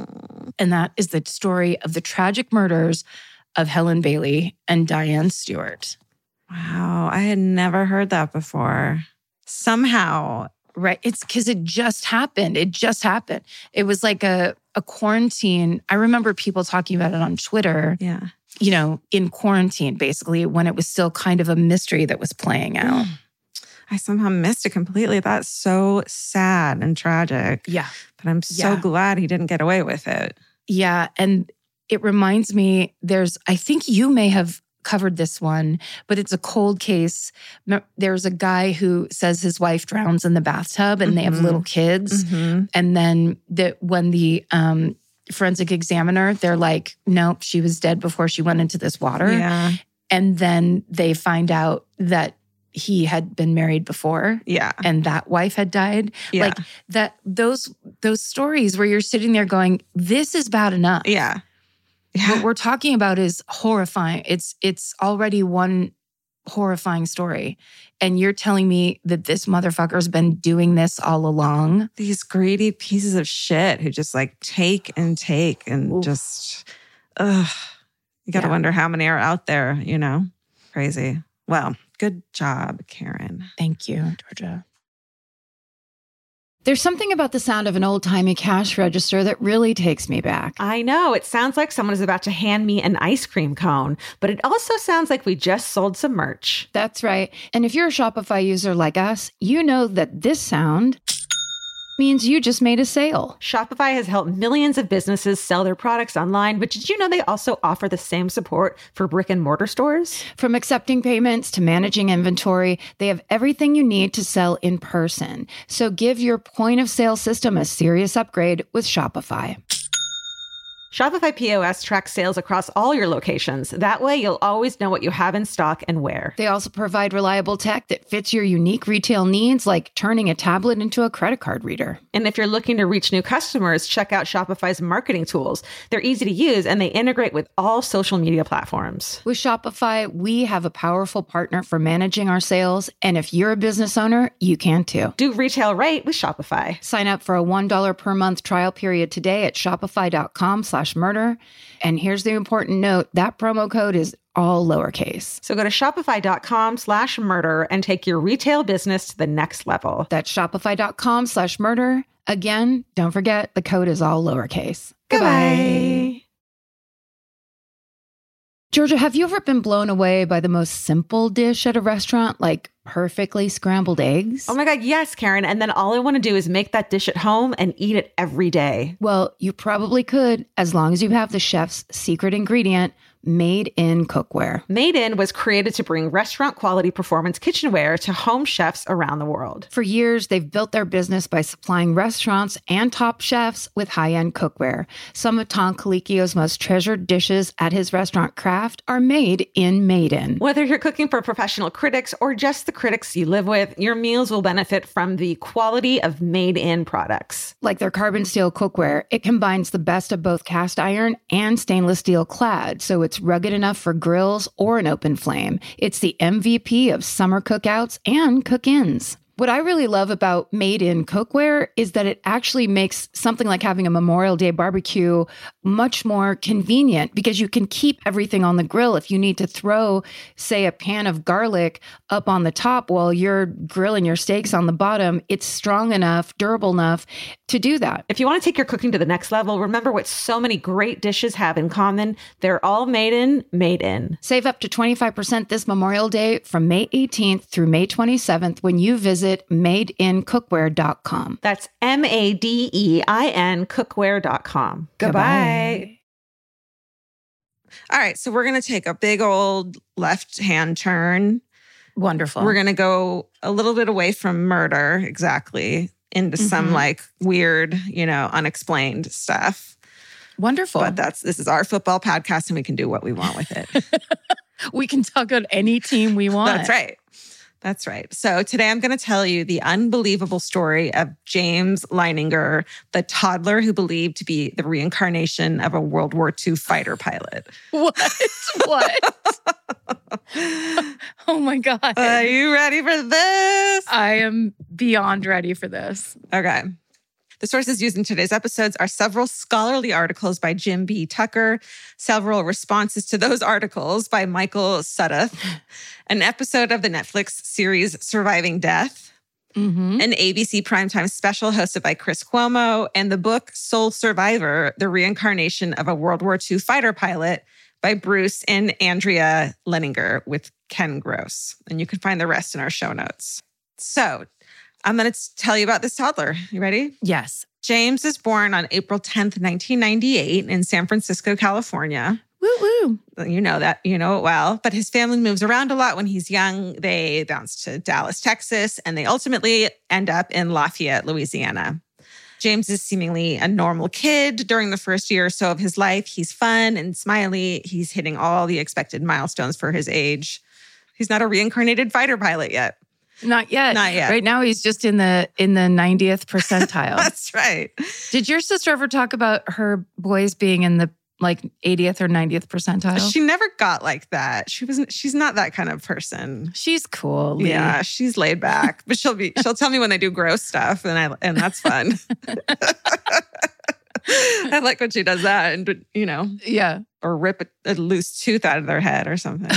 S3: And that is the story of the tragic murders of Helen Bailey and Diane Stewart.
S4: Wow, I had never heard that before. Somehow.
S3: Right. It's because it just happened. It just happened. It was like a quarantine. I remember people talking about it on Twitter.
S4: Yeah.
S3: You know, in quarantine, basically, when it was still kind of a mystery that was playing out.
S4: I somehow missed it completely. That's so sad and tragic.
S3: Yeah.
S4: But I'm so glad he didn't get away with it.
S3: Yeah. And it reminds me, I think you may have covered this one, but it's a cold case. There's a guy who says his wife drowns in the bathtub and they have little kids. And then when the forensic examiner, they're like, nope, she was dead before she went into this water.
S4: Yeah.
S3: And then they find out that he had been married before.
S4: Yeah.
S3: And that wife had died.
S4: Yeah.
S3: Like those stories where you're sitting there going, this is bad enough.
S4: Yeah.
S3: What we're talking about is horrifying. It's already one horrifying story. And you're telling me that this motherfucker's been doing this all along?
S4: These greedy pieces of shit who just like take and just, you got to wonder how many are out there, you know? Crazy. Well, good job, Karen.
S3: Thank you, Georgia.
S1: There's something about the sound of an old-timey cash register that really takes me back.
S2: I know. It sounds like someone is about to hand me an ice cream cone, but it also sounds like we just sold some merch.
S1: That's right. And if you're a Shopify user like us, you know that this sound means you just made a sale.
S2: Shopify has helped millions of businesses sell their products online, but did you know they also offer the same support for brick and mortar stores?
S1: From accepting payments to managing inventory, they have everything you need to sell in person. So give your point of sale system a serious upgrade with Shopify.
S2: Shopify POS tracks sales across all your locations. That way, you'll always know what you have in stock and where.
S1: They also provide reliable tech that fits your unique retail needs, like turning a tablet into a credit card reader.
S2: And if you're looking to reach new customers, check out Shopify's marketing tools. They're easy to use, and they integrate with all social media platforms.
S1: With Shopify, we have a powerful partner for managing our sales. And if you're a business owner, you can too.
S2: Do retail right with Shopify.
S1: Sign up for a $1 per month trial period today at shopify.com/murder. And here's the important note, that promo code is all lowercase.
S2: So go to shopify.com/murder and take your retail business to the next level.
S1: That's shopify.com/murder. Again, don't forget, the code is all lowercase.
S2: Goodbye.
S1: Georgia, have you ever been blown away by the most simple dish at a restaurant, like perfectly scrambled eggs?
S2: Oh my God, yes, Karen. And then all I want to do is make that dish at home and eat it every day.
S1: Well, you probably could, as long as you have the chef's secret ingredient, Made in Cookware.
S2: Made in was created to bring restaurant quality performance kitchenware to home chefs around the world.
S1: For years, they've built their business by supplying restaurants and top chefs with high-end cookware. Some of Tom Colicchio's most treasured dishes at his restaurant Craft are made in Made in.
S2: Whether you're cooking for professional critics or just the critics you live with, your meals will benefit from the quality of Made in products.
S1: Like their carbon steel cookware, it combines the best of both cast iron and stainless steel clad, so it's rugged enough for grills or an open flame. It's the MVP of summer cookouts and cook-ins. What I really love about Made in Cookware is that it actually makes something like having a Memorial Day barbecue much more convenient because you can keep everything on the grill. If you need to throw, say, a pan of garlic up on the top while you're grilling your steaks on the bottom, it's strong enough, durable enough to do that.
S2: If you want to take your cooking to the next level, remember what so many great dishes have in common. They're all made in.
S1: Save up to 25% this Memorial Day from May 18th through May 27th when you visit madeincookware.com.
S2: That's MADEIN cookware.com. Goodbye.
S4: All right, so we're going to take a big old left-hand turn.
S3: Wonderful.
S4: We're going to go a little bit away from murder, exactly, into some like weird, unexplained stuff.
S3: Wonderful.
S4: But this is our football podcast and we can do what we want with it.
S3: We can talk about any team we want.
S4: That's right. That's right. So today I'm going to tell you the unbelievable story of James Leininger, the toddler who believed to be the reincarnation of a World War II fighter pilot.
S3: What? Oh my God.
S4: Are you ready for this?
S3: I am beyond ready for this.
S4: Okay. The sources used in today's episodes are several scholarly articles by Jim B. Tucker, several responses to those articles by Michael Sudduth, an episode of the Netflix series Surviving Death, an ABC primetime special hosted by Chris Cuomo, and the book Soul Survivor, The Reincarnation of a World War II Fighter Pilot by Bruce and Andrea Leininger with Ken Gross. And you can find the rest in our show notes. So I'm going to tell you about this toddler. You ready?
S3: Yes.
S4: James is born on April 10th, 1998 in San Francisco, California.
S3: Woo-woo.
S4: You know that, you know it well. But his family moves around a lot when he's young. They bounce to Dallas, Texas, and they ultimately end up in Lafayette, Louisiana. James is seemingly a normal kid during the first year or so of his life. He's fun and smiley. He's hitting all the expected milestones for his age. He's not a reincarnated fighter pilot yet.
S3: Not yet.
S4: Not yet.
S3: Right now, he's just in the 90th percentile.
S4: That's right.
S3: Did your sister ever talk about her boys being in the like 80th or 90th percentile?
S4: She never got like that. She's not that kind of person.
S3: She's cool. Lee.
S4: Yeah, she's laid back, but she'll tell me when they do gross stuff, and that's fun. I like when she does that, and
S3: yeah,
S4: or rip a loose tooth out of their head or something.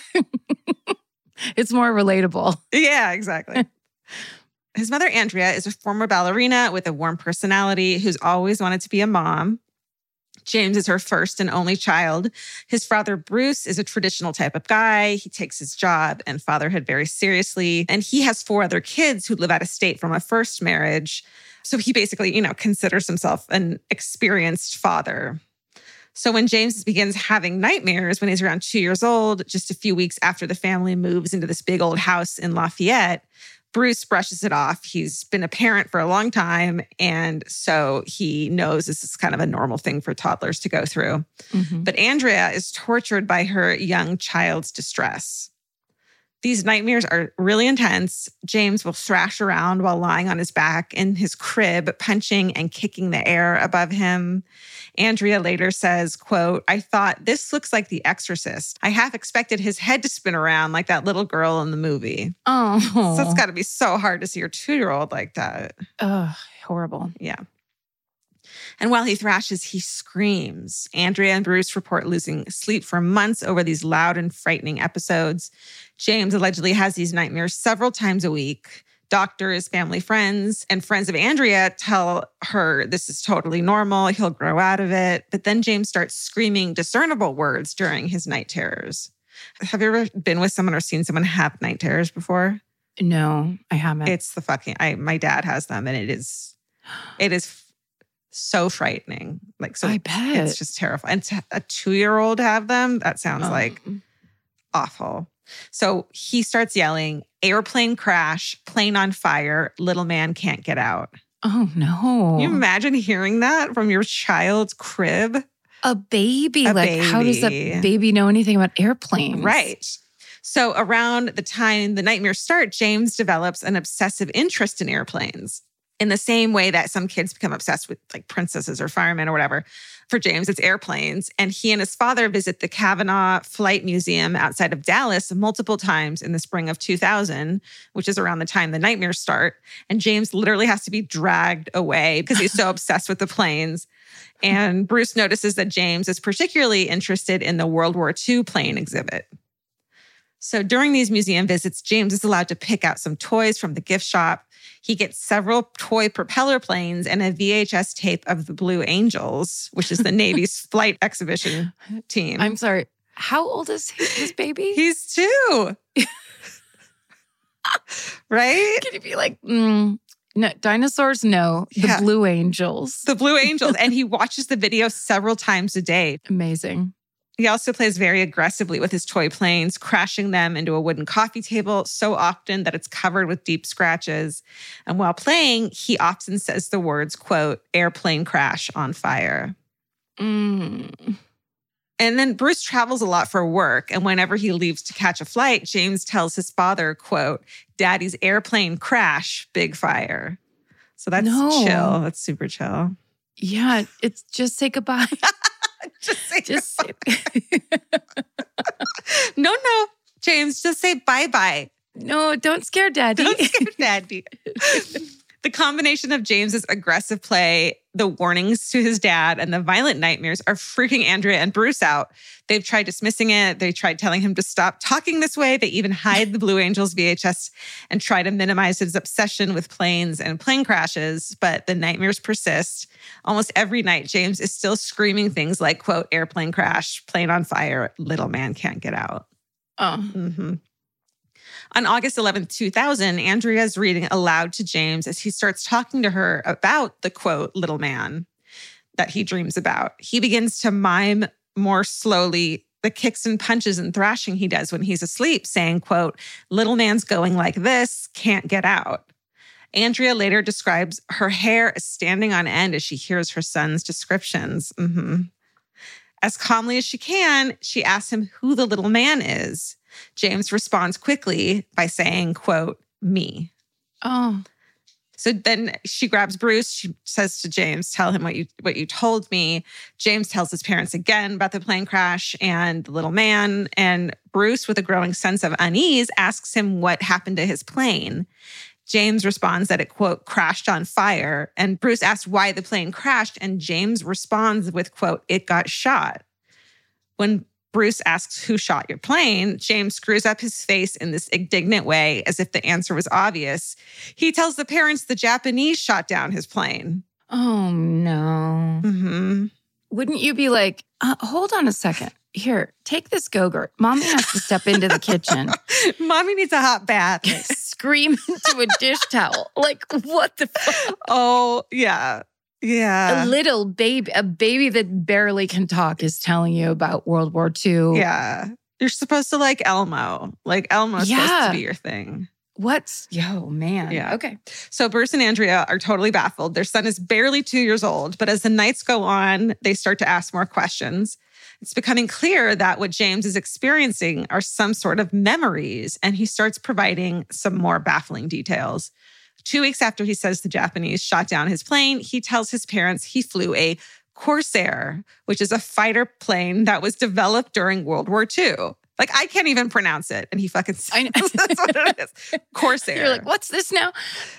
S3: It's more relatable.
S4: Yeah, exactly. His mother, Andrea, is a former ballerina with a warm personality who's always wanted to be a mom. James is her first and only child. His father, Bruce, is a traditional type of guy. He takes his job and fatherhood very seriously. And he has 4 other kids who live out of state from a first marriage. So he basically, considers himself an experienced father. So when James begins having nightmares when he's around 2 years old, just a few weeks after the family moves into this big old house in Lafayette, Bruce brushes it off. He's been a parent for a long time, and so he knows this is kind of a normal thing for toddlers to go through. Mm-hmm. But Andrea is tortured by her young child's distress. These nightmares are really intense. James will thrash around while lying on his back in his crib, punching and kicking the air above him. Andrea later says, quote, "I thought, this looks like The Exorcist. I half expected his head to spin around like that little girl in the movie."
S3: Oh.
S4: So it's got to be so hard to see your 2-year-old like that.
S3: Ugh, horrible.
S4: Yeah. And while he thrashes, he screams. Andrea and Bruce report losing sleep for months over these loud and frightening episodes. James allegedly has these nightmares several times a week. Doctors, family, friends, and friends of Andrea tell her this is totally normal. He'll grow out of it. But then James starts screaming discernible words during his night terrors. Have you ever been with someone or seen someone have night terrors before?
S3: No, I haven't.
S4: It's my dad has them, and it is so frightening.
S3: I bet.
S4: It's just terrifying. And to a 2-year-old have them, that sounds like awful. So he starts yelling, "Airplane crash, plane on fire, little man can't get out."
S3: Oh, no.
S4: Can you imagine hearing that from your child's crib?
S3: A baby. How does a baby know anything about airplanes?
S4: Right. So around the time the nightmares start, James develops an obsessive interest in airplanes. In the same way that some kids become obsessed with like princesses or firemen or whatever. For James, it's airplanes. And he and his father visit the Cavanaugh Flight Museum outside of Dallas multiple times in the spring of 2000, which is around the time the nightmares start. And James literally has to be dragged away because he's so obsessed with the planes. And Bruce notices that James is particularly interested in the World War II plane exhibit. So during these museum visits, James is allowed to pick out some toys from the gift shop. He gets several toy propeller planes and a VHS tape of the Blue Angels, which is the Navy's flight exhibition team.
S3: I'm sorry. How old is this baby?
S4: He's 2. Right?
S3: Can you be like, no, dinosaurs? No. The Blue Angels.
S4: The Blue Angels. And he watches the video several times a day.
S3: Amazing.
S4: He also plays very aggressively with his toy planes, crashing them into a wooden coffee table so often that it's covered with deep scratches. And while playing, he often says the words, quote, "airplane crash on fire." And then Bruce travels a lot for work. And whenever he leaves to catch a flight, James tells his father, quote, "Daddy's airplane crash, big fire." So that's chill. That's super chill.
S3: Yeah, it's just say goodbye.
S4: Just say No, James, just say bye-bye.
S3: No, don't scare Daddy.
S4: Don't scare Daddy. The combination of James's aggressive play, the warnings to his dad, and the violent nightmares are freaking Andrea and Bruce out. They've tried dismissing it. They tried telling him to stop talking this way. They even hide the Blue Angels VHS and try to minimize his obsession with planes and plane crashes, but the nightmares persist. Almost every night, James is still screaming things like, quote, "airplane crash, plane on fire, little man can't get out."
S3: Oh.
S4: Mm-hmm. On August 11th, 2000, Andrea is reading aloud to James as he starts talking to her about the, quote, little man that he dreams about. He begins to mime more slowly the kicks and punches and thrashing he does when he's asleep, saying, quote, "little man's going like this, can't get out." Andrea later describes her hair as standing on end as she hears her son's descriptions. Mm-hmm. As calmly as she can, she asks him who the little man is. James responds quickly by saying, quote, "me."
S3: Oh.
S4: So then she grabs Bruce. She says to James, tell him what you told me. James tells his parents again about the plane crash and the little man. And Bruce, with a growing sense of unease, asks him what happened to his plane. James responds that it, quote, crashed on fire. And Bruce asks why the plane crashed. And James responds with, quote, it got shot. When Bruce asks who shot your plane, James screws up his face in this indignant way as if the answer was obvious. He tells the parents the Japanese shot down his plane.
S3: Oh, no.
S4: Mm-hmm.
S3: Wouldn't you be like, hold on a second. Here, take this Go-Gurt. Mommy has to step into the kitchen.
S4: Mommy needs a hot bath.
S3: Scream into a dish towel. Like, what the fuck?
S4: Oh, yeah. Yeah.
S3: A baby that barely can talk is telling you about World War II.
S4: Yeah. You're supposed to like Elmo. Like Elmo's supposed to be your thing.
S3: Yo, man.
S4: Yeah.
S3: Okay.
S4: So Bruce and Andrea are totally baffled. Their son is barely 2 years old, but as the nights go on, they start to ask more questions. It's becoming clear that what James is experiencing are some sort of memories, and he starts providing some more baffling details. 2 weeks after he says the Japanese shot down his plane, he tells his parents he flew a Corsair, which is a fighter plane that was developed during World War II. Like, I can't even pronounce it. And he fucking says that's what it is. Corsair.
S3: You're like, what's this now?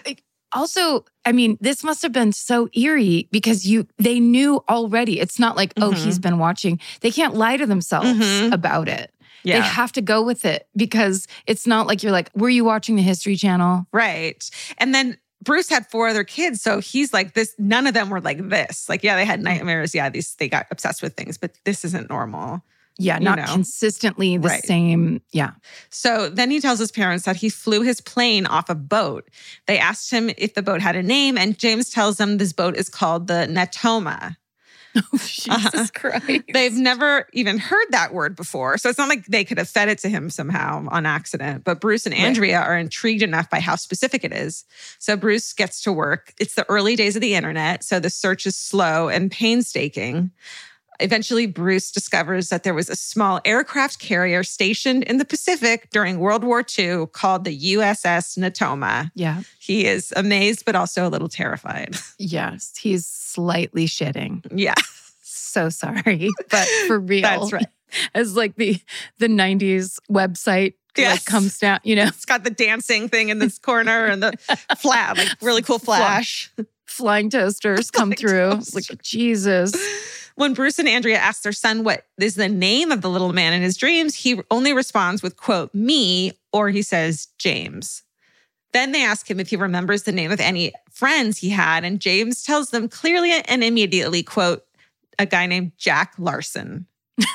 S3: Also, I mean, this must have been so eerie because they knew already. It's not like, oh, he's been watching. They can't lie to themselves about it. Yeah. They have to go with it because it's not like you're like, were you watching the History Channel?
S4: Right. And then Bruce had 4 other kids. So he's like this, none of them were like this. Like, yeah, they had nightmares. Yeah, they got obsessed with things, but this isn't normal.
S3: Yeah, not consistently the same. Yeah.
S4: So then he tells his parents that he flew his plane off a boat. They asked him if the boat had a name, and James tells them this boat is called the Natoma.
S3: Oh, Jesus Christ.
S4: They've never even heard that word before. So it's not like they could have fed it to him somehow on accident. But Bruce and Andrea are intrigued enough by how specific it is. So Bruce gets to work. It's the early days of the internet, so the search is slow and painstaking. Eventually, Bruce discovers that there was a small aircraft carrier stationed in the Pacific during World War II called the USS Natoma.
S3: Yeah.
S4: He is amazed, but also a little terrified.
S3: Yes, he's slightly shitting.
S4: Yeah.
S3: So sorry, but for real.
S4: That's right.
S3: As like the 90s website like comes down, you know.
S4: It's got the dancing thing in this corner and the flat, like really cool flash.
S3: Flying toasters come through. Like, Jesus.
S4: When Bruce and Andrea ask their son what is the name of the little man in his dreams, he only responds with, quote, me, or he says, James. Then they ask him if he remembers the name of any friends he had, and James tells them clearly and immediately, quote, a guy named Jack Larson.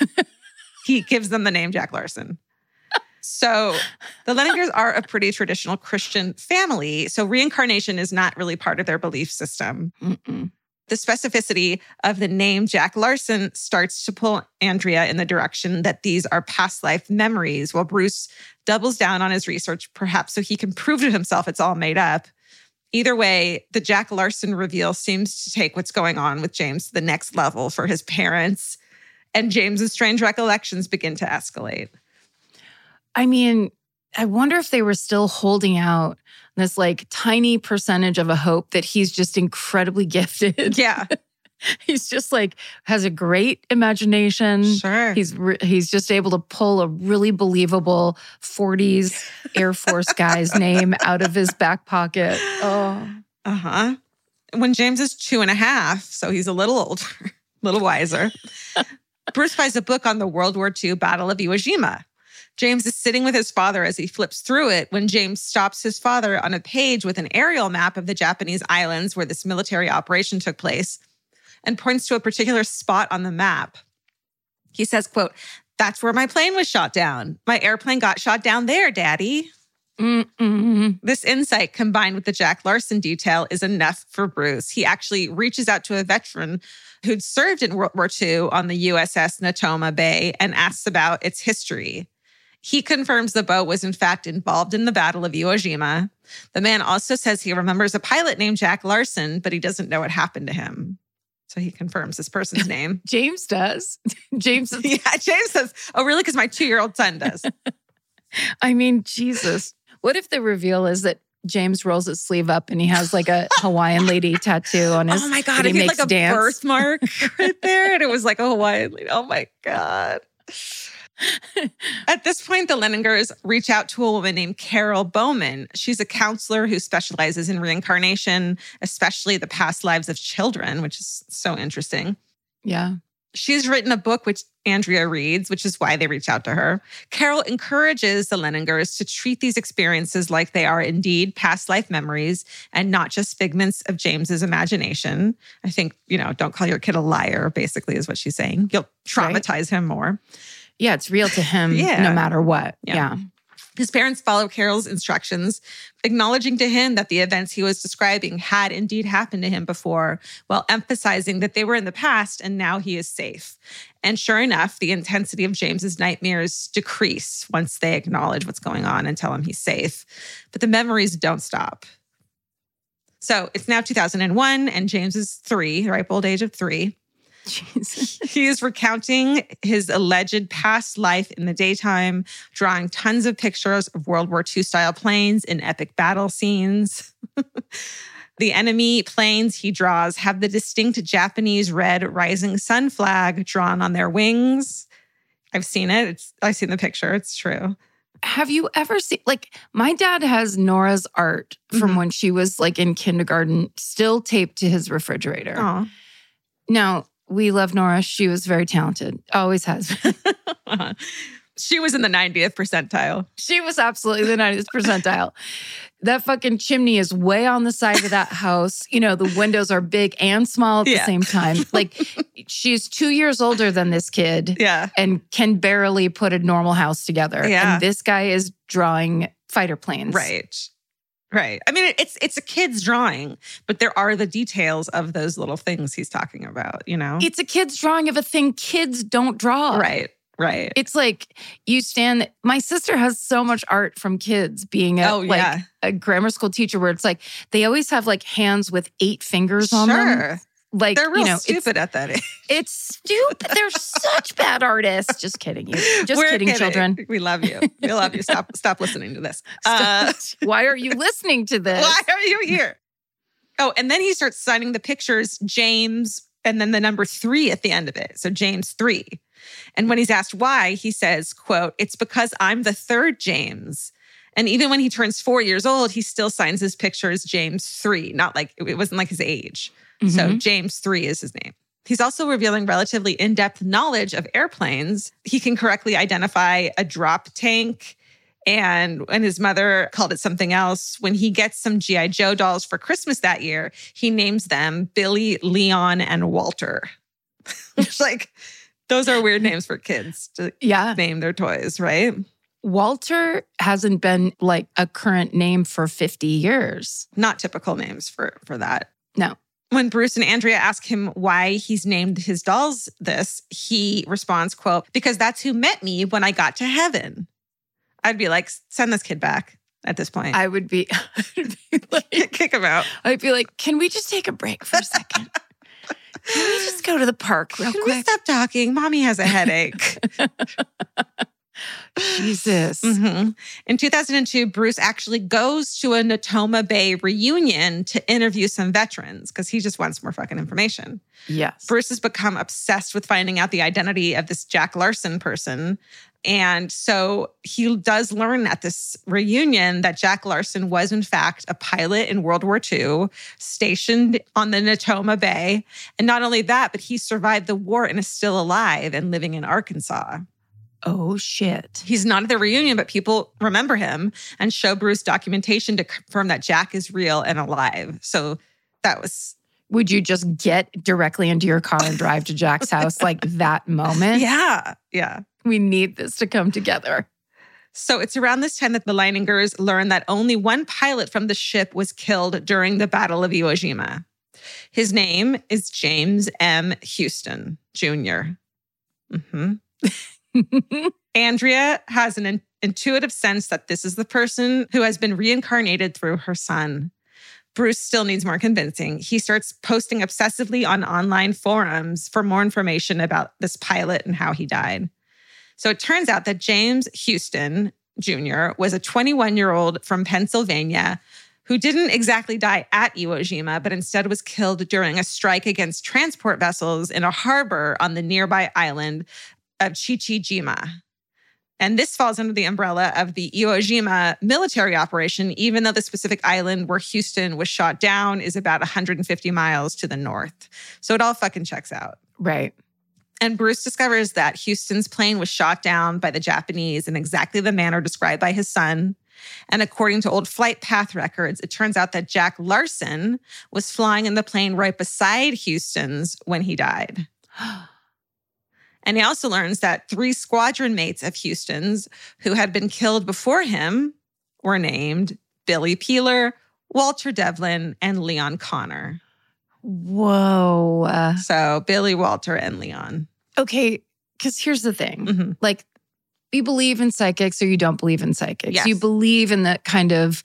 S4: He gives them the name Jack Larson. So the Lenningers are a pretty traditional Christian family, so reincarnation is not really part of their belief system.
S3: Mm-mm.
S4: The specificity of the name Jack Larson starts to pull Andrea in the direction that these are past life memories, while Bruce doubles down on his research, perhaps so he can prove to himself it's all made up. Either way, the Jack Larson reveal seems to take what's going on with James to the next level for his parents, and James's strange recollections begin to escalate.
S3: I mean, I wonder if they were still holding out this like tiny percentage of a hope that he's just incredibly gifted.
S4: Yeah.
S3: He's just like, has a great imagination.
S4: Sure.
S3: He's just able to pull a really believable 40s Air Force guy's name out of his back pocket. Oh.
S4: Uh-huh. When James is 2.5, so he's a little older, a little wiser, Bruce buys a book on the World War II Battle of Iwo Jima. James is sitting with his father as he flips through it when James stops his father on a page with an aerial map of the Japanese islands where this military operation took place and points to a particular spot on the map. He says, quote, that's where my plane was shot down. My airplane got shot down there, Daddy.
S3: Mm-mm.
S4: This insight combined with the Jack Larson detail is enough for Bruce. He actually reaches out to a veteran who'd served in World War II on the USS Natoma Bay and asks about its history. He confirms the boat was in fact involved in the Battle of Iwo Jima. The man also says he remembers a pilot named Jack Larson, but he doesn't know what happened to him. So he confirms this person's name.
S3: James does. James
S4: says, oh, really? Because my 2-year-old son does.
S3: I mean, Jesus. What if the reveal is that James rolls his sleeve up and he has like a Hawaiian lady tattoo on his.
S4: Oh my God.
S3: He
S4: He had
S3: makes
S4: like a
S3: dance.
S4: birthmark right there. And it was like a Hawaiian lady. Oh my God. At this point, the Leiningers reach out to a woman named Carol Bowman. She's a counselor who specializes in reincarnation, especially the past lives of children, which is so interesting.
S3: Yeah.
S4: She's written a book which Andrea reads, which is why they reach out to her. Carol encourages the Leiningers to treat these experiences like they are indeed past life memories and not just figments of James's imagination. I think, don't call your kid a liar, basically, is what she's saying. You'll traumatize him more.
S3: Yeah, it's real to him no matter what. Yeah.
S4: His parents follow Carol's instructions, acknowledging to him that the events he was describing had indeed happened to him before, while emphasizing that they were in the past and now he is safe. And sure enough, the intensity of James's nightmares decrease once they acknowledge what's going on and tell him he's safe. But the memories don't stop. So it's now 2001 and James is 3, the ripe old age of 3.
S3: Jesus.
S4: He is recounting his alleged past life in the daytime, drawing tons of pictures of World War II style planes in epic battle scenes. The enemy planes he draws have the distinct Japanese red rising sun flag drawn on their wings. I've seen it. I've seen the picture. It's true.
S3: Have you ever seen, my dad has Nora's art from when she was in kindergarten, still taped to his refrigerator.
S4: Aww.
S3: Now, we love Nora. She was very talented. Always has been.
S4: She was in the 90th percentile.
S3: She was absolutely the 90th percentile. That fucking chimney is way on the side of that house. The windows are big and small at the same time. She's 2 years older than this kid.
S4: Yeah.
S3: And can barely put a normal house together.
S4: Yeah.
S3: And this guy is drawing fighter planes.
S4: Right. I mean, it's a kid's drawing, but there are the details of those little things he's talking about,
S3: It's a kid's drawing of a thing kids don't draw.
S4: Right.
S3: It's you stand. My sister has so much art from kids being a grammar school teacher where it's they always have hands with 8 fingers on them.
S4: They're real stupid at that age.
S3: It's stupid. They're such bad artists. Just kidding you. We're kidding, children.
S4: We love you. We love you. Stop listening to this.
S3: Why are you listening to this?
S4: Why are you here? Oh, and then he starts signing the pictures, James, and then the number 3 at the end of it. So James 3. And when he's asked why, he says, quote, "It's because I'm the 3rd James." And even when he turns 4 years old, he still signs his pictures James 3. Not it wasn't his age. So James 3 is his name. He's also revealing relatively in-depth knowledge of airplanes. He can correctly identify a drop tank, and when his mother called it something else, when he gets some G.I. Joe dolls for Christmas that year, he names them Billy, Leon, and Walter. It's those are weird names for kids to name their toys, right?
S3: Walter hasn't been a current name for 50 years.
S4: Not typical names for that.
S3: No.
S4: When Bruce and Andrea ask him why he's named his dolls this, he responds, quote, "Because that's who met me when I got to heaven." I'd be send this kid back at this point.
S3: I would be
S4: kick him out.
S3: I'd be can we just take a break for a second? Can we just go to the park real quick?
S4: Can we stop talking? Mommy has a headache.
S3: Jesus.
S4: Mm-hmm. In 2002, Bruce actually goes to a Natoma Bay reunion to interview some veterans because he just wants more fucking information.
S3: Yes.
S4: Bruce has become obsessed with finding out the identity of this Jack Larson person. And so he does learn at this reunion that Jack Larson was, in fact, a pilot in World War II, stationed on the Natoma Bay. And not only that, but he survived the war and is still alive and living in Arkansas.
S3: Oh, shit.
S4: He's not at the reunion, but people remember him and show Bruce documentation to confirm that Jack is real and alive. So that was...
S3: Would you just get directly into your car and drive to Jack's house that moment?
S4: Yeah.
S3: We need this to come together.
S4: So it's around this time that the Leiningers learn that only one pilot from the ship was killed during the Battle of Iwo Jima. His name is James M. Houston, Jr. Mm-hmm. Andrea has an intuitive sense that this is the person who has been reincarnated through her son. Bruce still needs more convincing. He starts posting obsessively on online forums for more information about this pilot and how he died. So it turns out that James Houston Jr. was a 21-year-old from Pennsylvania who didn't exactly die at Iwo Jima, but instead was killed during a strike against transport vessels in a harbor on the nearby island of Chichijima. And this falls under the umbrella of the Iwo Jima military operation, even though the specific island where Houston was shot down is about 150 miles to the north. So it all fucking checks out.
S3: Right.
S4: And Bruce discovers that Houston's plane was shot down by the Japanese in exactly the manner described by his son. And according to old flight path records, it turns out that Jack Larson was flying in the plane right beside Houston's when he died. And he also learns that 3 squadron mates of Houston's who had been killed before him were named Billy Peeler, Walter Devlin, and Leon Connor.
S3: Whoa.
S4: So Billy, Walter, and Leon.
S3: Okay, because here's the thing.
S4: Mm-hmm.
S3: Like, you believe in psychics or you don't believe in psychics.
S4: Yes.
S3: You believe in that kind of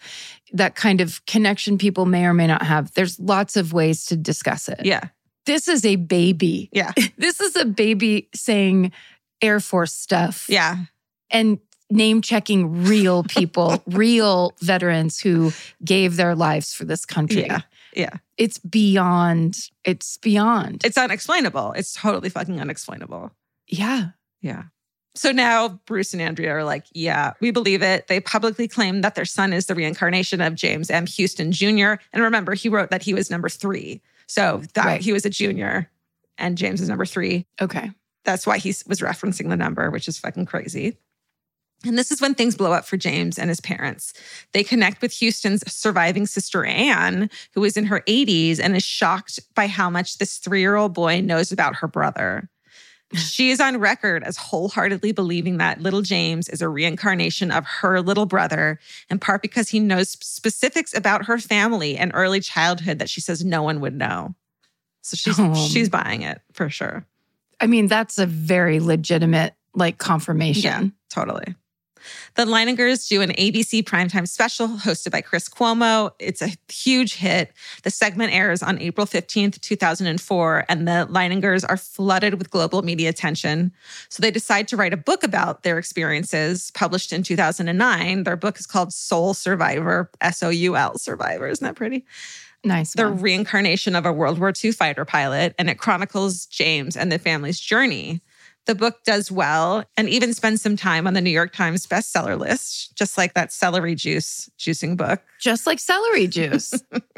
S3: connection people may or may not have. There's lots of ways to discuss it.
S4: Yeah.
S3: This is a baby.
S4: Yeah.
S3: This is a baby saying Air Force stuff.
S4: Yeah.
S3: And name checking real people, real veterans who gave their lives for this country.
S4: Yeah. Yeah.
S3: It's beyond.
S4: It's unexplainable. It's totally fucking unexplainable.
S3: Yeah.
S4: Yeah. So now Bruce and Andrea are like, yeah, we believe it. They publicly claim that their son is the reincarnation of James M. Houston Jr. And remember, he wrote that he was number 3. So that
S3: Right.
S4: he was a junior and James is number 3.
S3: Okay.
S4: That's why he was referencing the number, which is fucking crazy. And this is when things blow up for James and his parents. They connect with Houston's surviving sister, Anne, who is in her 80s and is shocked by how much this 3-year-old boy knows about her brother. She is on record as wholeheartedly believing that little James is a reincarnation of her little brother, in part because he knows specifics about her family and early childhood that she says no one would know. So she's buying it for sure.
S3: I mean, that's a very legitimate confirmation.
S4: Yeah, totally. The Leiningers do an ABC primetime special hosted by Chris Cuomo. It's a huge hit. The segment airs on April 15th, 2004, and the Leiningers are flooded with global media attention. So they decide to write a book about their experiences, published in 2009. Their book is called Soul Survivor, S-O-U-L Survivor. Isn't that pretty?
S3: Nice.
S4: The reincarnation of a World War II fighter pilot, and it chronicles James and the family's journey. The book does well and even spends some time on the New York Times bestseller list, just like that celery juice juicing book.
S3: Just like celery juice.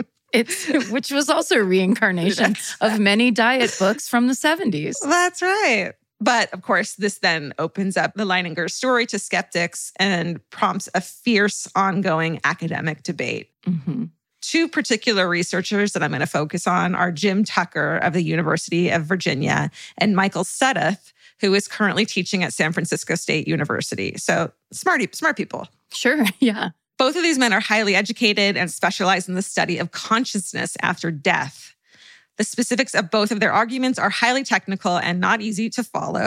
S3: Which was also a reincarnation of many diet books from the 70s.
S4: That's right. But of course, this then opens up the Leininger story to skeptics and prompts a fierce ongoing academic debate.
S3: Mm-hmm.
S4: 2 particular researchers that I'm going to focus on are Jim Tucker of the University of Virginia and Michael Sudduth, who is currently teaching at San Francisco State University. So smart people.
S3: Sure, yeah.
S4: Both of these men are highly educated and specialize in the study of consciousness after death. The specifics of both of their arguments are highly technical and not easy to follow.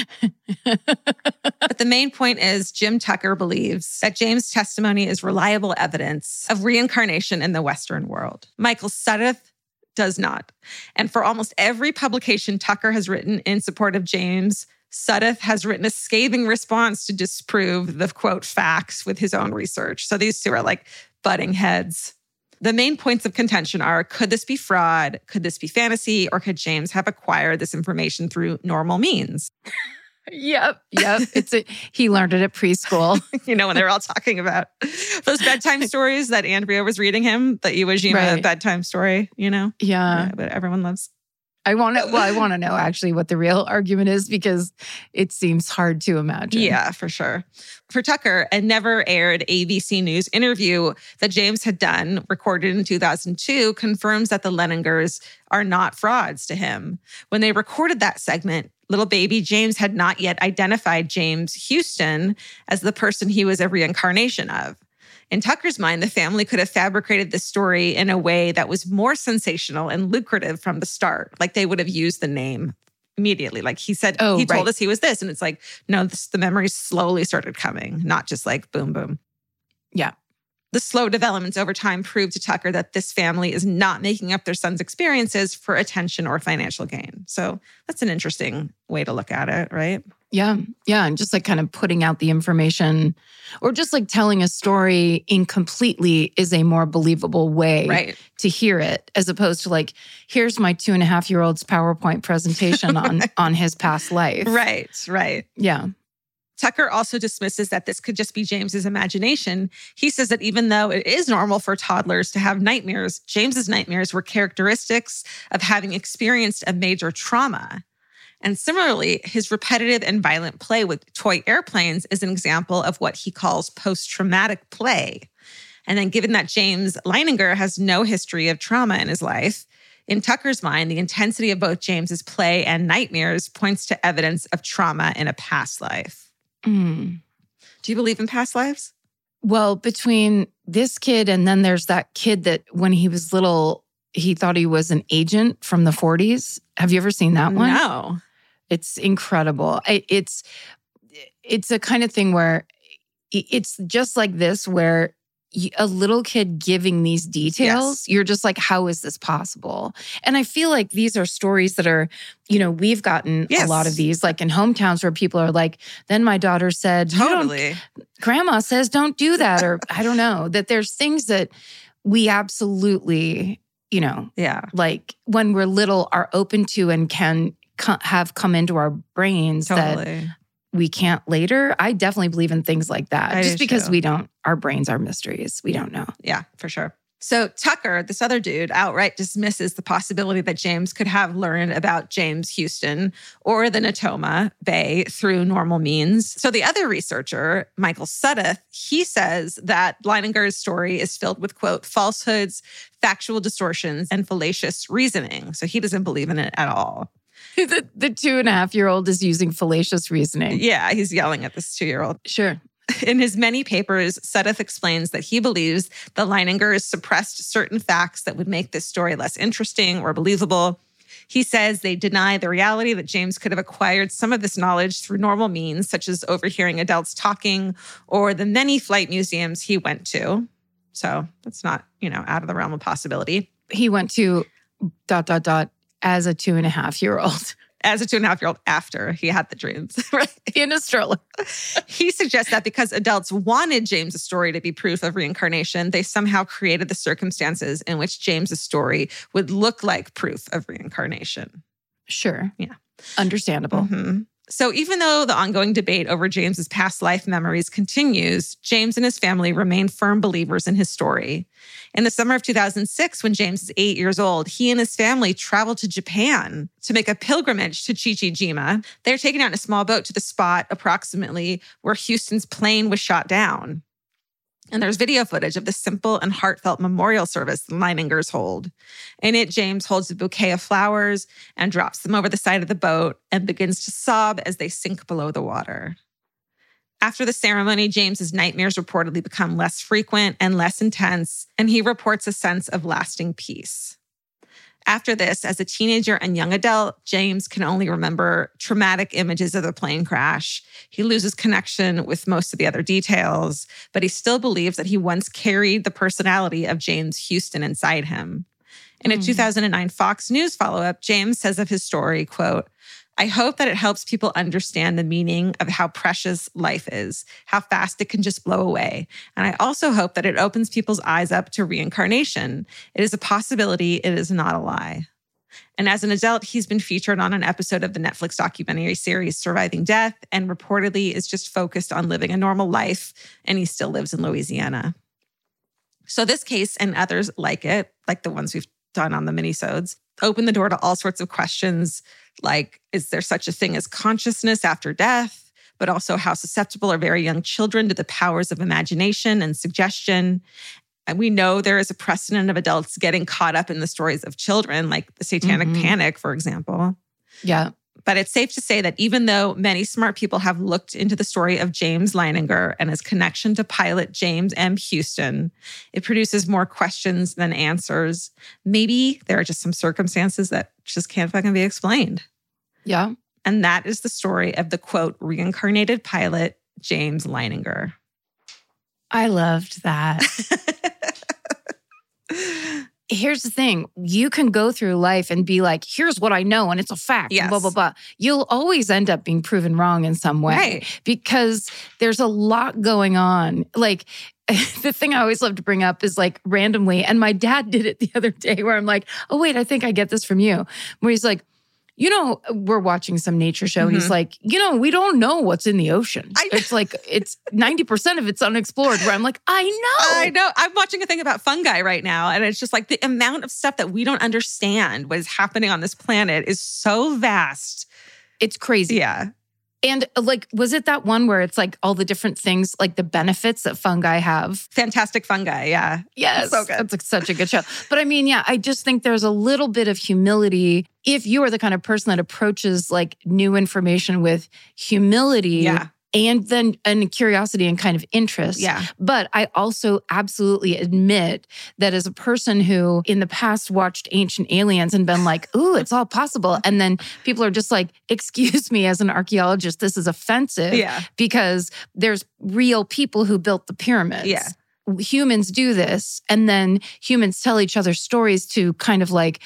S4: But the main point is Jim Tucker believes that James' testimony is reliable evidence of reincarnation in the Western world. Michael Sudduth does not. And for almost every publication Tucker has written in support of James, Sudduth has written a scathing response to disprove the, quote, facts with his own research. So these 2 are butting heads. The main points of contention are, could this be fraud? Could this be fantasy? Or could James have acquired this information through normal means?
S3: Yep. He learned it at preschool.
S4: When they were all talking about those bedtime stories that Andrea was reading him, the Iwo Jima bedtime story,
S3: Yeah.
S4: But everyone loves.
S3: I want to know actually what the real argument is because it seems hard to imagine.
S4: Yeah, for sure. For Tucker, a never aired ABC News interview that James had done, recorded in 2002, confirms that the Leiningers are not frauds to him. When they recorded that segment, little baby James had not yet identified James Houston as the person he was a reincarnation of. In Tucker's mind, the family could have fabricated this story in a way that was more sensational and lucrative from the start. They would have used the name immediately. He said, he told us he was this. And it's no, the memories slowly started coming, not just boom, boom.
S3: Yeah.
S4: The slow developments over time prove to Tucker that this family is not making up their son's experiences for attention or financial gain. So that's an interesting way to look at it, right?
S3: Yeah. Yeah. And just like kind of putting out the information or just like telling a story incompletely is a more believable way to hear it, as opposed to like, here's my 2.5-year-old's PowerPoint presentation on his past life.
S4: Right.
S3: Yeah.
S4: Tucker also dismisses that this could just be James's imagination. He says that even though it is normal for toddlers to have nightmares, James's nightmares were characteristics of having experienced a major trauma. And similarly, his repetitive and violent play with toy airplanes is an example of what he calls post-traumatic play. And then given that James Leininger has no history of trauma in his life, in Tucker's mind, the intensity of both James's play and nightmares points to evidence of trauma in a past life.
S3: Mm.
S4: Do you believe in past lives?
S3: Well, between this kid and then there's that kid that when he was little, he thought he was an agent from the 40s. Have you ever seen that one?
S4: No.
S3: It's incredible. It's a kind of thing where it's just like this, where a little kid giving these details, you're just like, how is this possible? And I feel like these are stories that are, we've gotten a lot of these, like in hometowns where people are like, then my daughter said,
S4: totally.
S3: Grandma says, don't do that. Or I don't know, that there's things that we absolutely, like when we're little are open to and can have come into our brains that we can't later. I definitely believe in things like that. Just because our brains are mysteries. We don't know.
S4: Yeah, for sure. So Tucker, this other dude, outright dismisses the possibility that James could have learned about James Houston or the Natoma Bay through normal means. So the other researcher, Michael Sudduth, he says that Leininger's story is filled with, quote, falsehoods, factual distortions, and fallacious reasoning. So he doesn't believe in it at all.
S3: The 2.5-year-old is using fallacious reasoning.
S4: Yeah, he's yelling at this 2-year-old.
S3: Sure.
S4: In his many papers, Sudduth explains that he believes the Leiningers suppressed certain facts that would make this story less interesting or believable. He says they deny the reality that James could have acquired some of this knowledge through normal means, such as overhearing adults talking or the many flight museums he went to. So that's not, out of the realm of possibility.
S3: He went to ... as a 2.5-year-old.
S4: As a 2.5-year-old after he had the dreams, right?
S3: In a stroller.
S4: He suggests that because adults wanted James's story to be proof of reincarnation, they somehow created the circumstances in which James's story would look like proof of reincarnation.
S3: Sure.
S4: Yeah.
S3: Understandable.
S4: Mm-hmm. So even though the ongoing debate over James's past life memories continues, James and his family remain firm believers in his story. In the summer of 2006, when James is 8 years old, he and his family traveled to Japan to make a pilgrimage to Chichijima. They're taken out in a small boat to the spot approximately where Houston's plane was shot down. And there's video footage of the simple and heartfelt memorial service the Leiningers hold. In it, James holds a bouquet of flowers and drops them over the side of the boat and begins to sob as they sink below the water. After the ceremony, James's nightmares reportedly become less frequent and less intense, and he reports a sense of lasting peace. After this, as a teenager and young adult, James can only remember traumatic images of the plane crash. He loses connection with most of the other details, but he still believes that he once carried the personality of James Houston inside him. In a 2009 Fox News follow-up, James says of his story, quote, I hope that it helps people understand the meaning of how precious life is, how fast it can just blow away. And I also hope that it opens people's eyes up to reincarnation. It is a possibility. It is not a lie. And as an adult, he's been featured on an episode of the Netflix documentary series Surviving Death, and reportedly is just focused on living a normal life, and he still lives in Louisiana. So this case and others like it, like the ones we've done on the minisodes, open the door to all sorts of questions like, is there such a thing as consciousness after death? But also, how susceptible are very young children to the powers of imagination and suggestion? And we know there is a precedent of adults getting caught up in the stories of children, like the Satanic Panic, for example.
S3: Yeah.
S4: But it's safe to say that even though many smart people have looked into the story of James Leininger and his connection to pilot James M. Houston, it produces more questions than answers. Maybe there are just some circumstances that just can't fucking be explained.
S3: Yeah.
S4: And that is the story of the, quote, reincarnated pilot, James Leininger.
S3: I loved that. Here's the thing. You can go through life and be like, here's what I know, and it's a fact,
S4: Yes.
S3: and blah, blah, blah. You'll always end up being proven wrong in some way.
S4: Right.
S3: Because there's a lot going on. Like, the thing I always love to bring up is like randomly, and my dad did it the other day where I'm like, oh, wait, I think I get this from you. Where he's like, you know, we're watching some nature show and he's like, you know, we don't know what's in the ocean. It's like, it's 90% of it's unexplored, where I'm like, I know.
S4: I'm watching a thing about fungi right now. And it's just like the amount of stuff that we don't understand what is happening on this planet is so vast.
S3: It's crazy.
S4: Yeah.
S3: And like, was it that one where it's like all the different things, like the benefits that fungi have?
S4: Fantastic fungi, yeah.
S3: Yes.
S4: So good.
S3: That's like such a good show. But I mean, yeah, I just think there's a little bit of humility. If you are the kind of person that approaches like new information with humility,
S4: Yeah.
S3: and then curiosity and kind of interest.
S4: Yeah.
S3: But I also absolutely admit that as a person who in the past watched Ancient Aliens and been like, ooh, it's all possible. And then people are just like, excuse me, as an archaeologist, this is offensive.
S4: Yeah.
S3: Because there's real people who built the pyramids.
S4: Yeah.
S3: Humans do this. And then humans tell each other stories to kind of like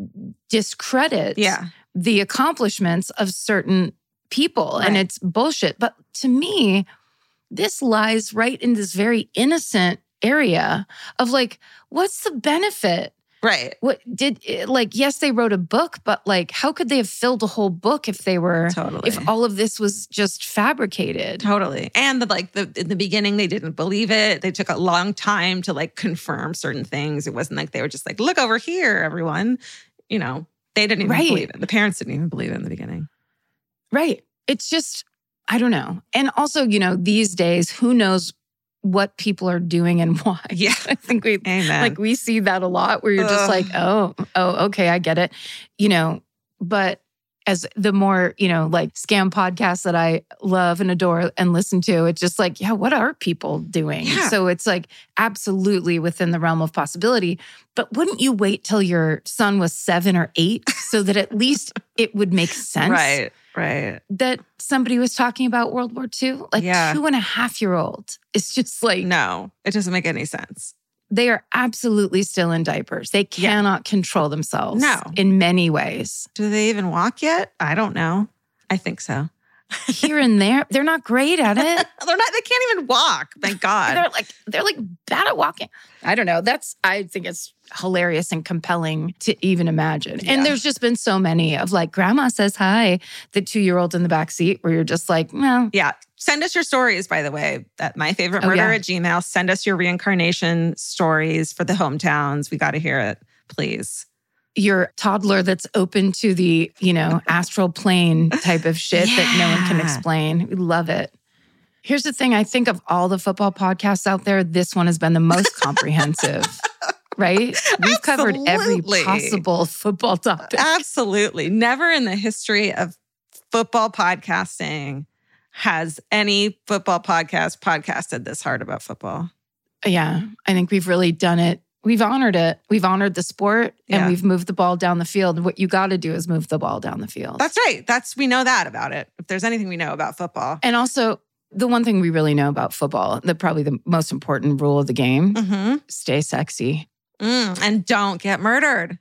S3: discredit the accomplishments of certain people. Right. And it's bullshit. But to me, this lies right in this very innocent area of like, what's the benefit?
S4: Right.
S3: What did, like, yes, they wrote a book, but like, how could they have filled a whole book if they were, if all of this was just fabricated?
S4: Totally. And in the beginning, they didn't believe it. They took a long time to like confirm certain things. It wasn't like they were just like, look over here, everyone. You know, they didn't even believe it. The parents didn't even believe it in the beginning.
S3: Right. It's just, I don't know. And also, you know, these days, who knows what people are doing and why.
S4: Yeah.
S3: I think we see that a lot where you're just like, oh, okay, I get it. You know, but as the more, you know, like scam podcasts that I love and adore and listen to, it's just like, yeah, what are people doing?
S4: Yeah.
S3: So it's like absolutely within the realm of possibility. But wouldn't you wait till your son was 7 or 8 so that at least it would make sense?
S4: Right.
S3: That somebody was talking about World War II? Like 2.5-year-old. It's just like...
S4: No, it doesn't make any sense.
S3: They are absolutely still in diapers. They cannot control themselves in many ways.
S4: Do they even walk yet? I don't know. I think so.
S3: Here and there. They're not great at it.
S4: They can't even walk. Thank God.
S3: They're like bad at walking. I don't know. I think it's hilarious and compelling to even imagine. Yeah. And there's just been so many of like, grandma says hi, the 2-year-old in the back seat, where you're just like, well.
S4: Yeah. Send us your stories, by the way, at myfavoritemurder@gmail. Send us your reincarnation stories for the hometowns. We got to hear it, please.
S3: Your toddler that's open to the, you know, astral plane type of shit that no one can explain. We love it. Here's the thing. I think of all the football podcasts out there, this one has been the most comprehensive, right? We've covered every possible football topic.
S4: Absolutely. Never in the history of football podcasting has any football podcasted this hard about football.
S3: Yeah. I think we've really done it. We've honored it. We've honored the sport and we've moved the ball down the field. What you got to do is move the ball down the field.
S4: That's right. We know that about it. If there's anything we know about football.
S3: And also, the one thing we really know about football, probably the most important rule of the game, stay sexy.
S4: And don't get murdered.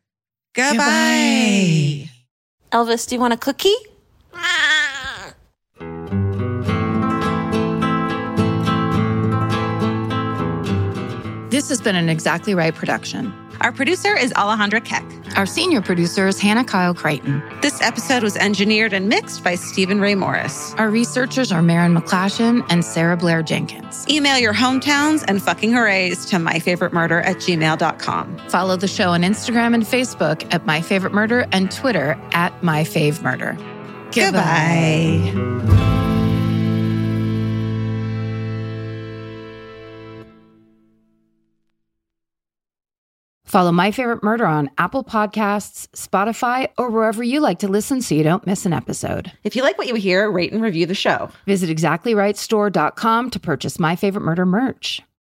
S4: Goodbye.
S2: Elvis, do you want a cookie?
S3: This has been an Exactly Right production.
S4: Our producer is Alejandra Keck.
S3: Our senior producer is Hannah Kyle Crichton.
S4: This episode was engineered and mixed by Stephen Ray Morris.
S3: Our researchers are Maren McClashin and Sarah Blair Jenkins.
S4: Email your hometowns and fucking hoorays to myfavoritemurder@gmail.com.
S3: Follow the show on Instagram and Facebook at myfavoritemurder and Twitter at myfavemurder.
S4: Goodbye.
S1: Follow My Favorite Murder on Apple Podcasts, Spotify, or wherever you like to listen so you don't miss an episode.
S2: If you like what you hear, rate and review the show.
S1: Visit exactlyrightstore.com to purchase My Favorite Murder merch.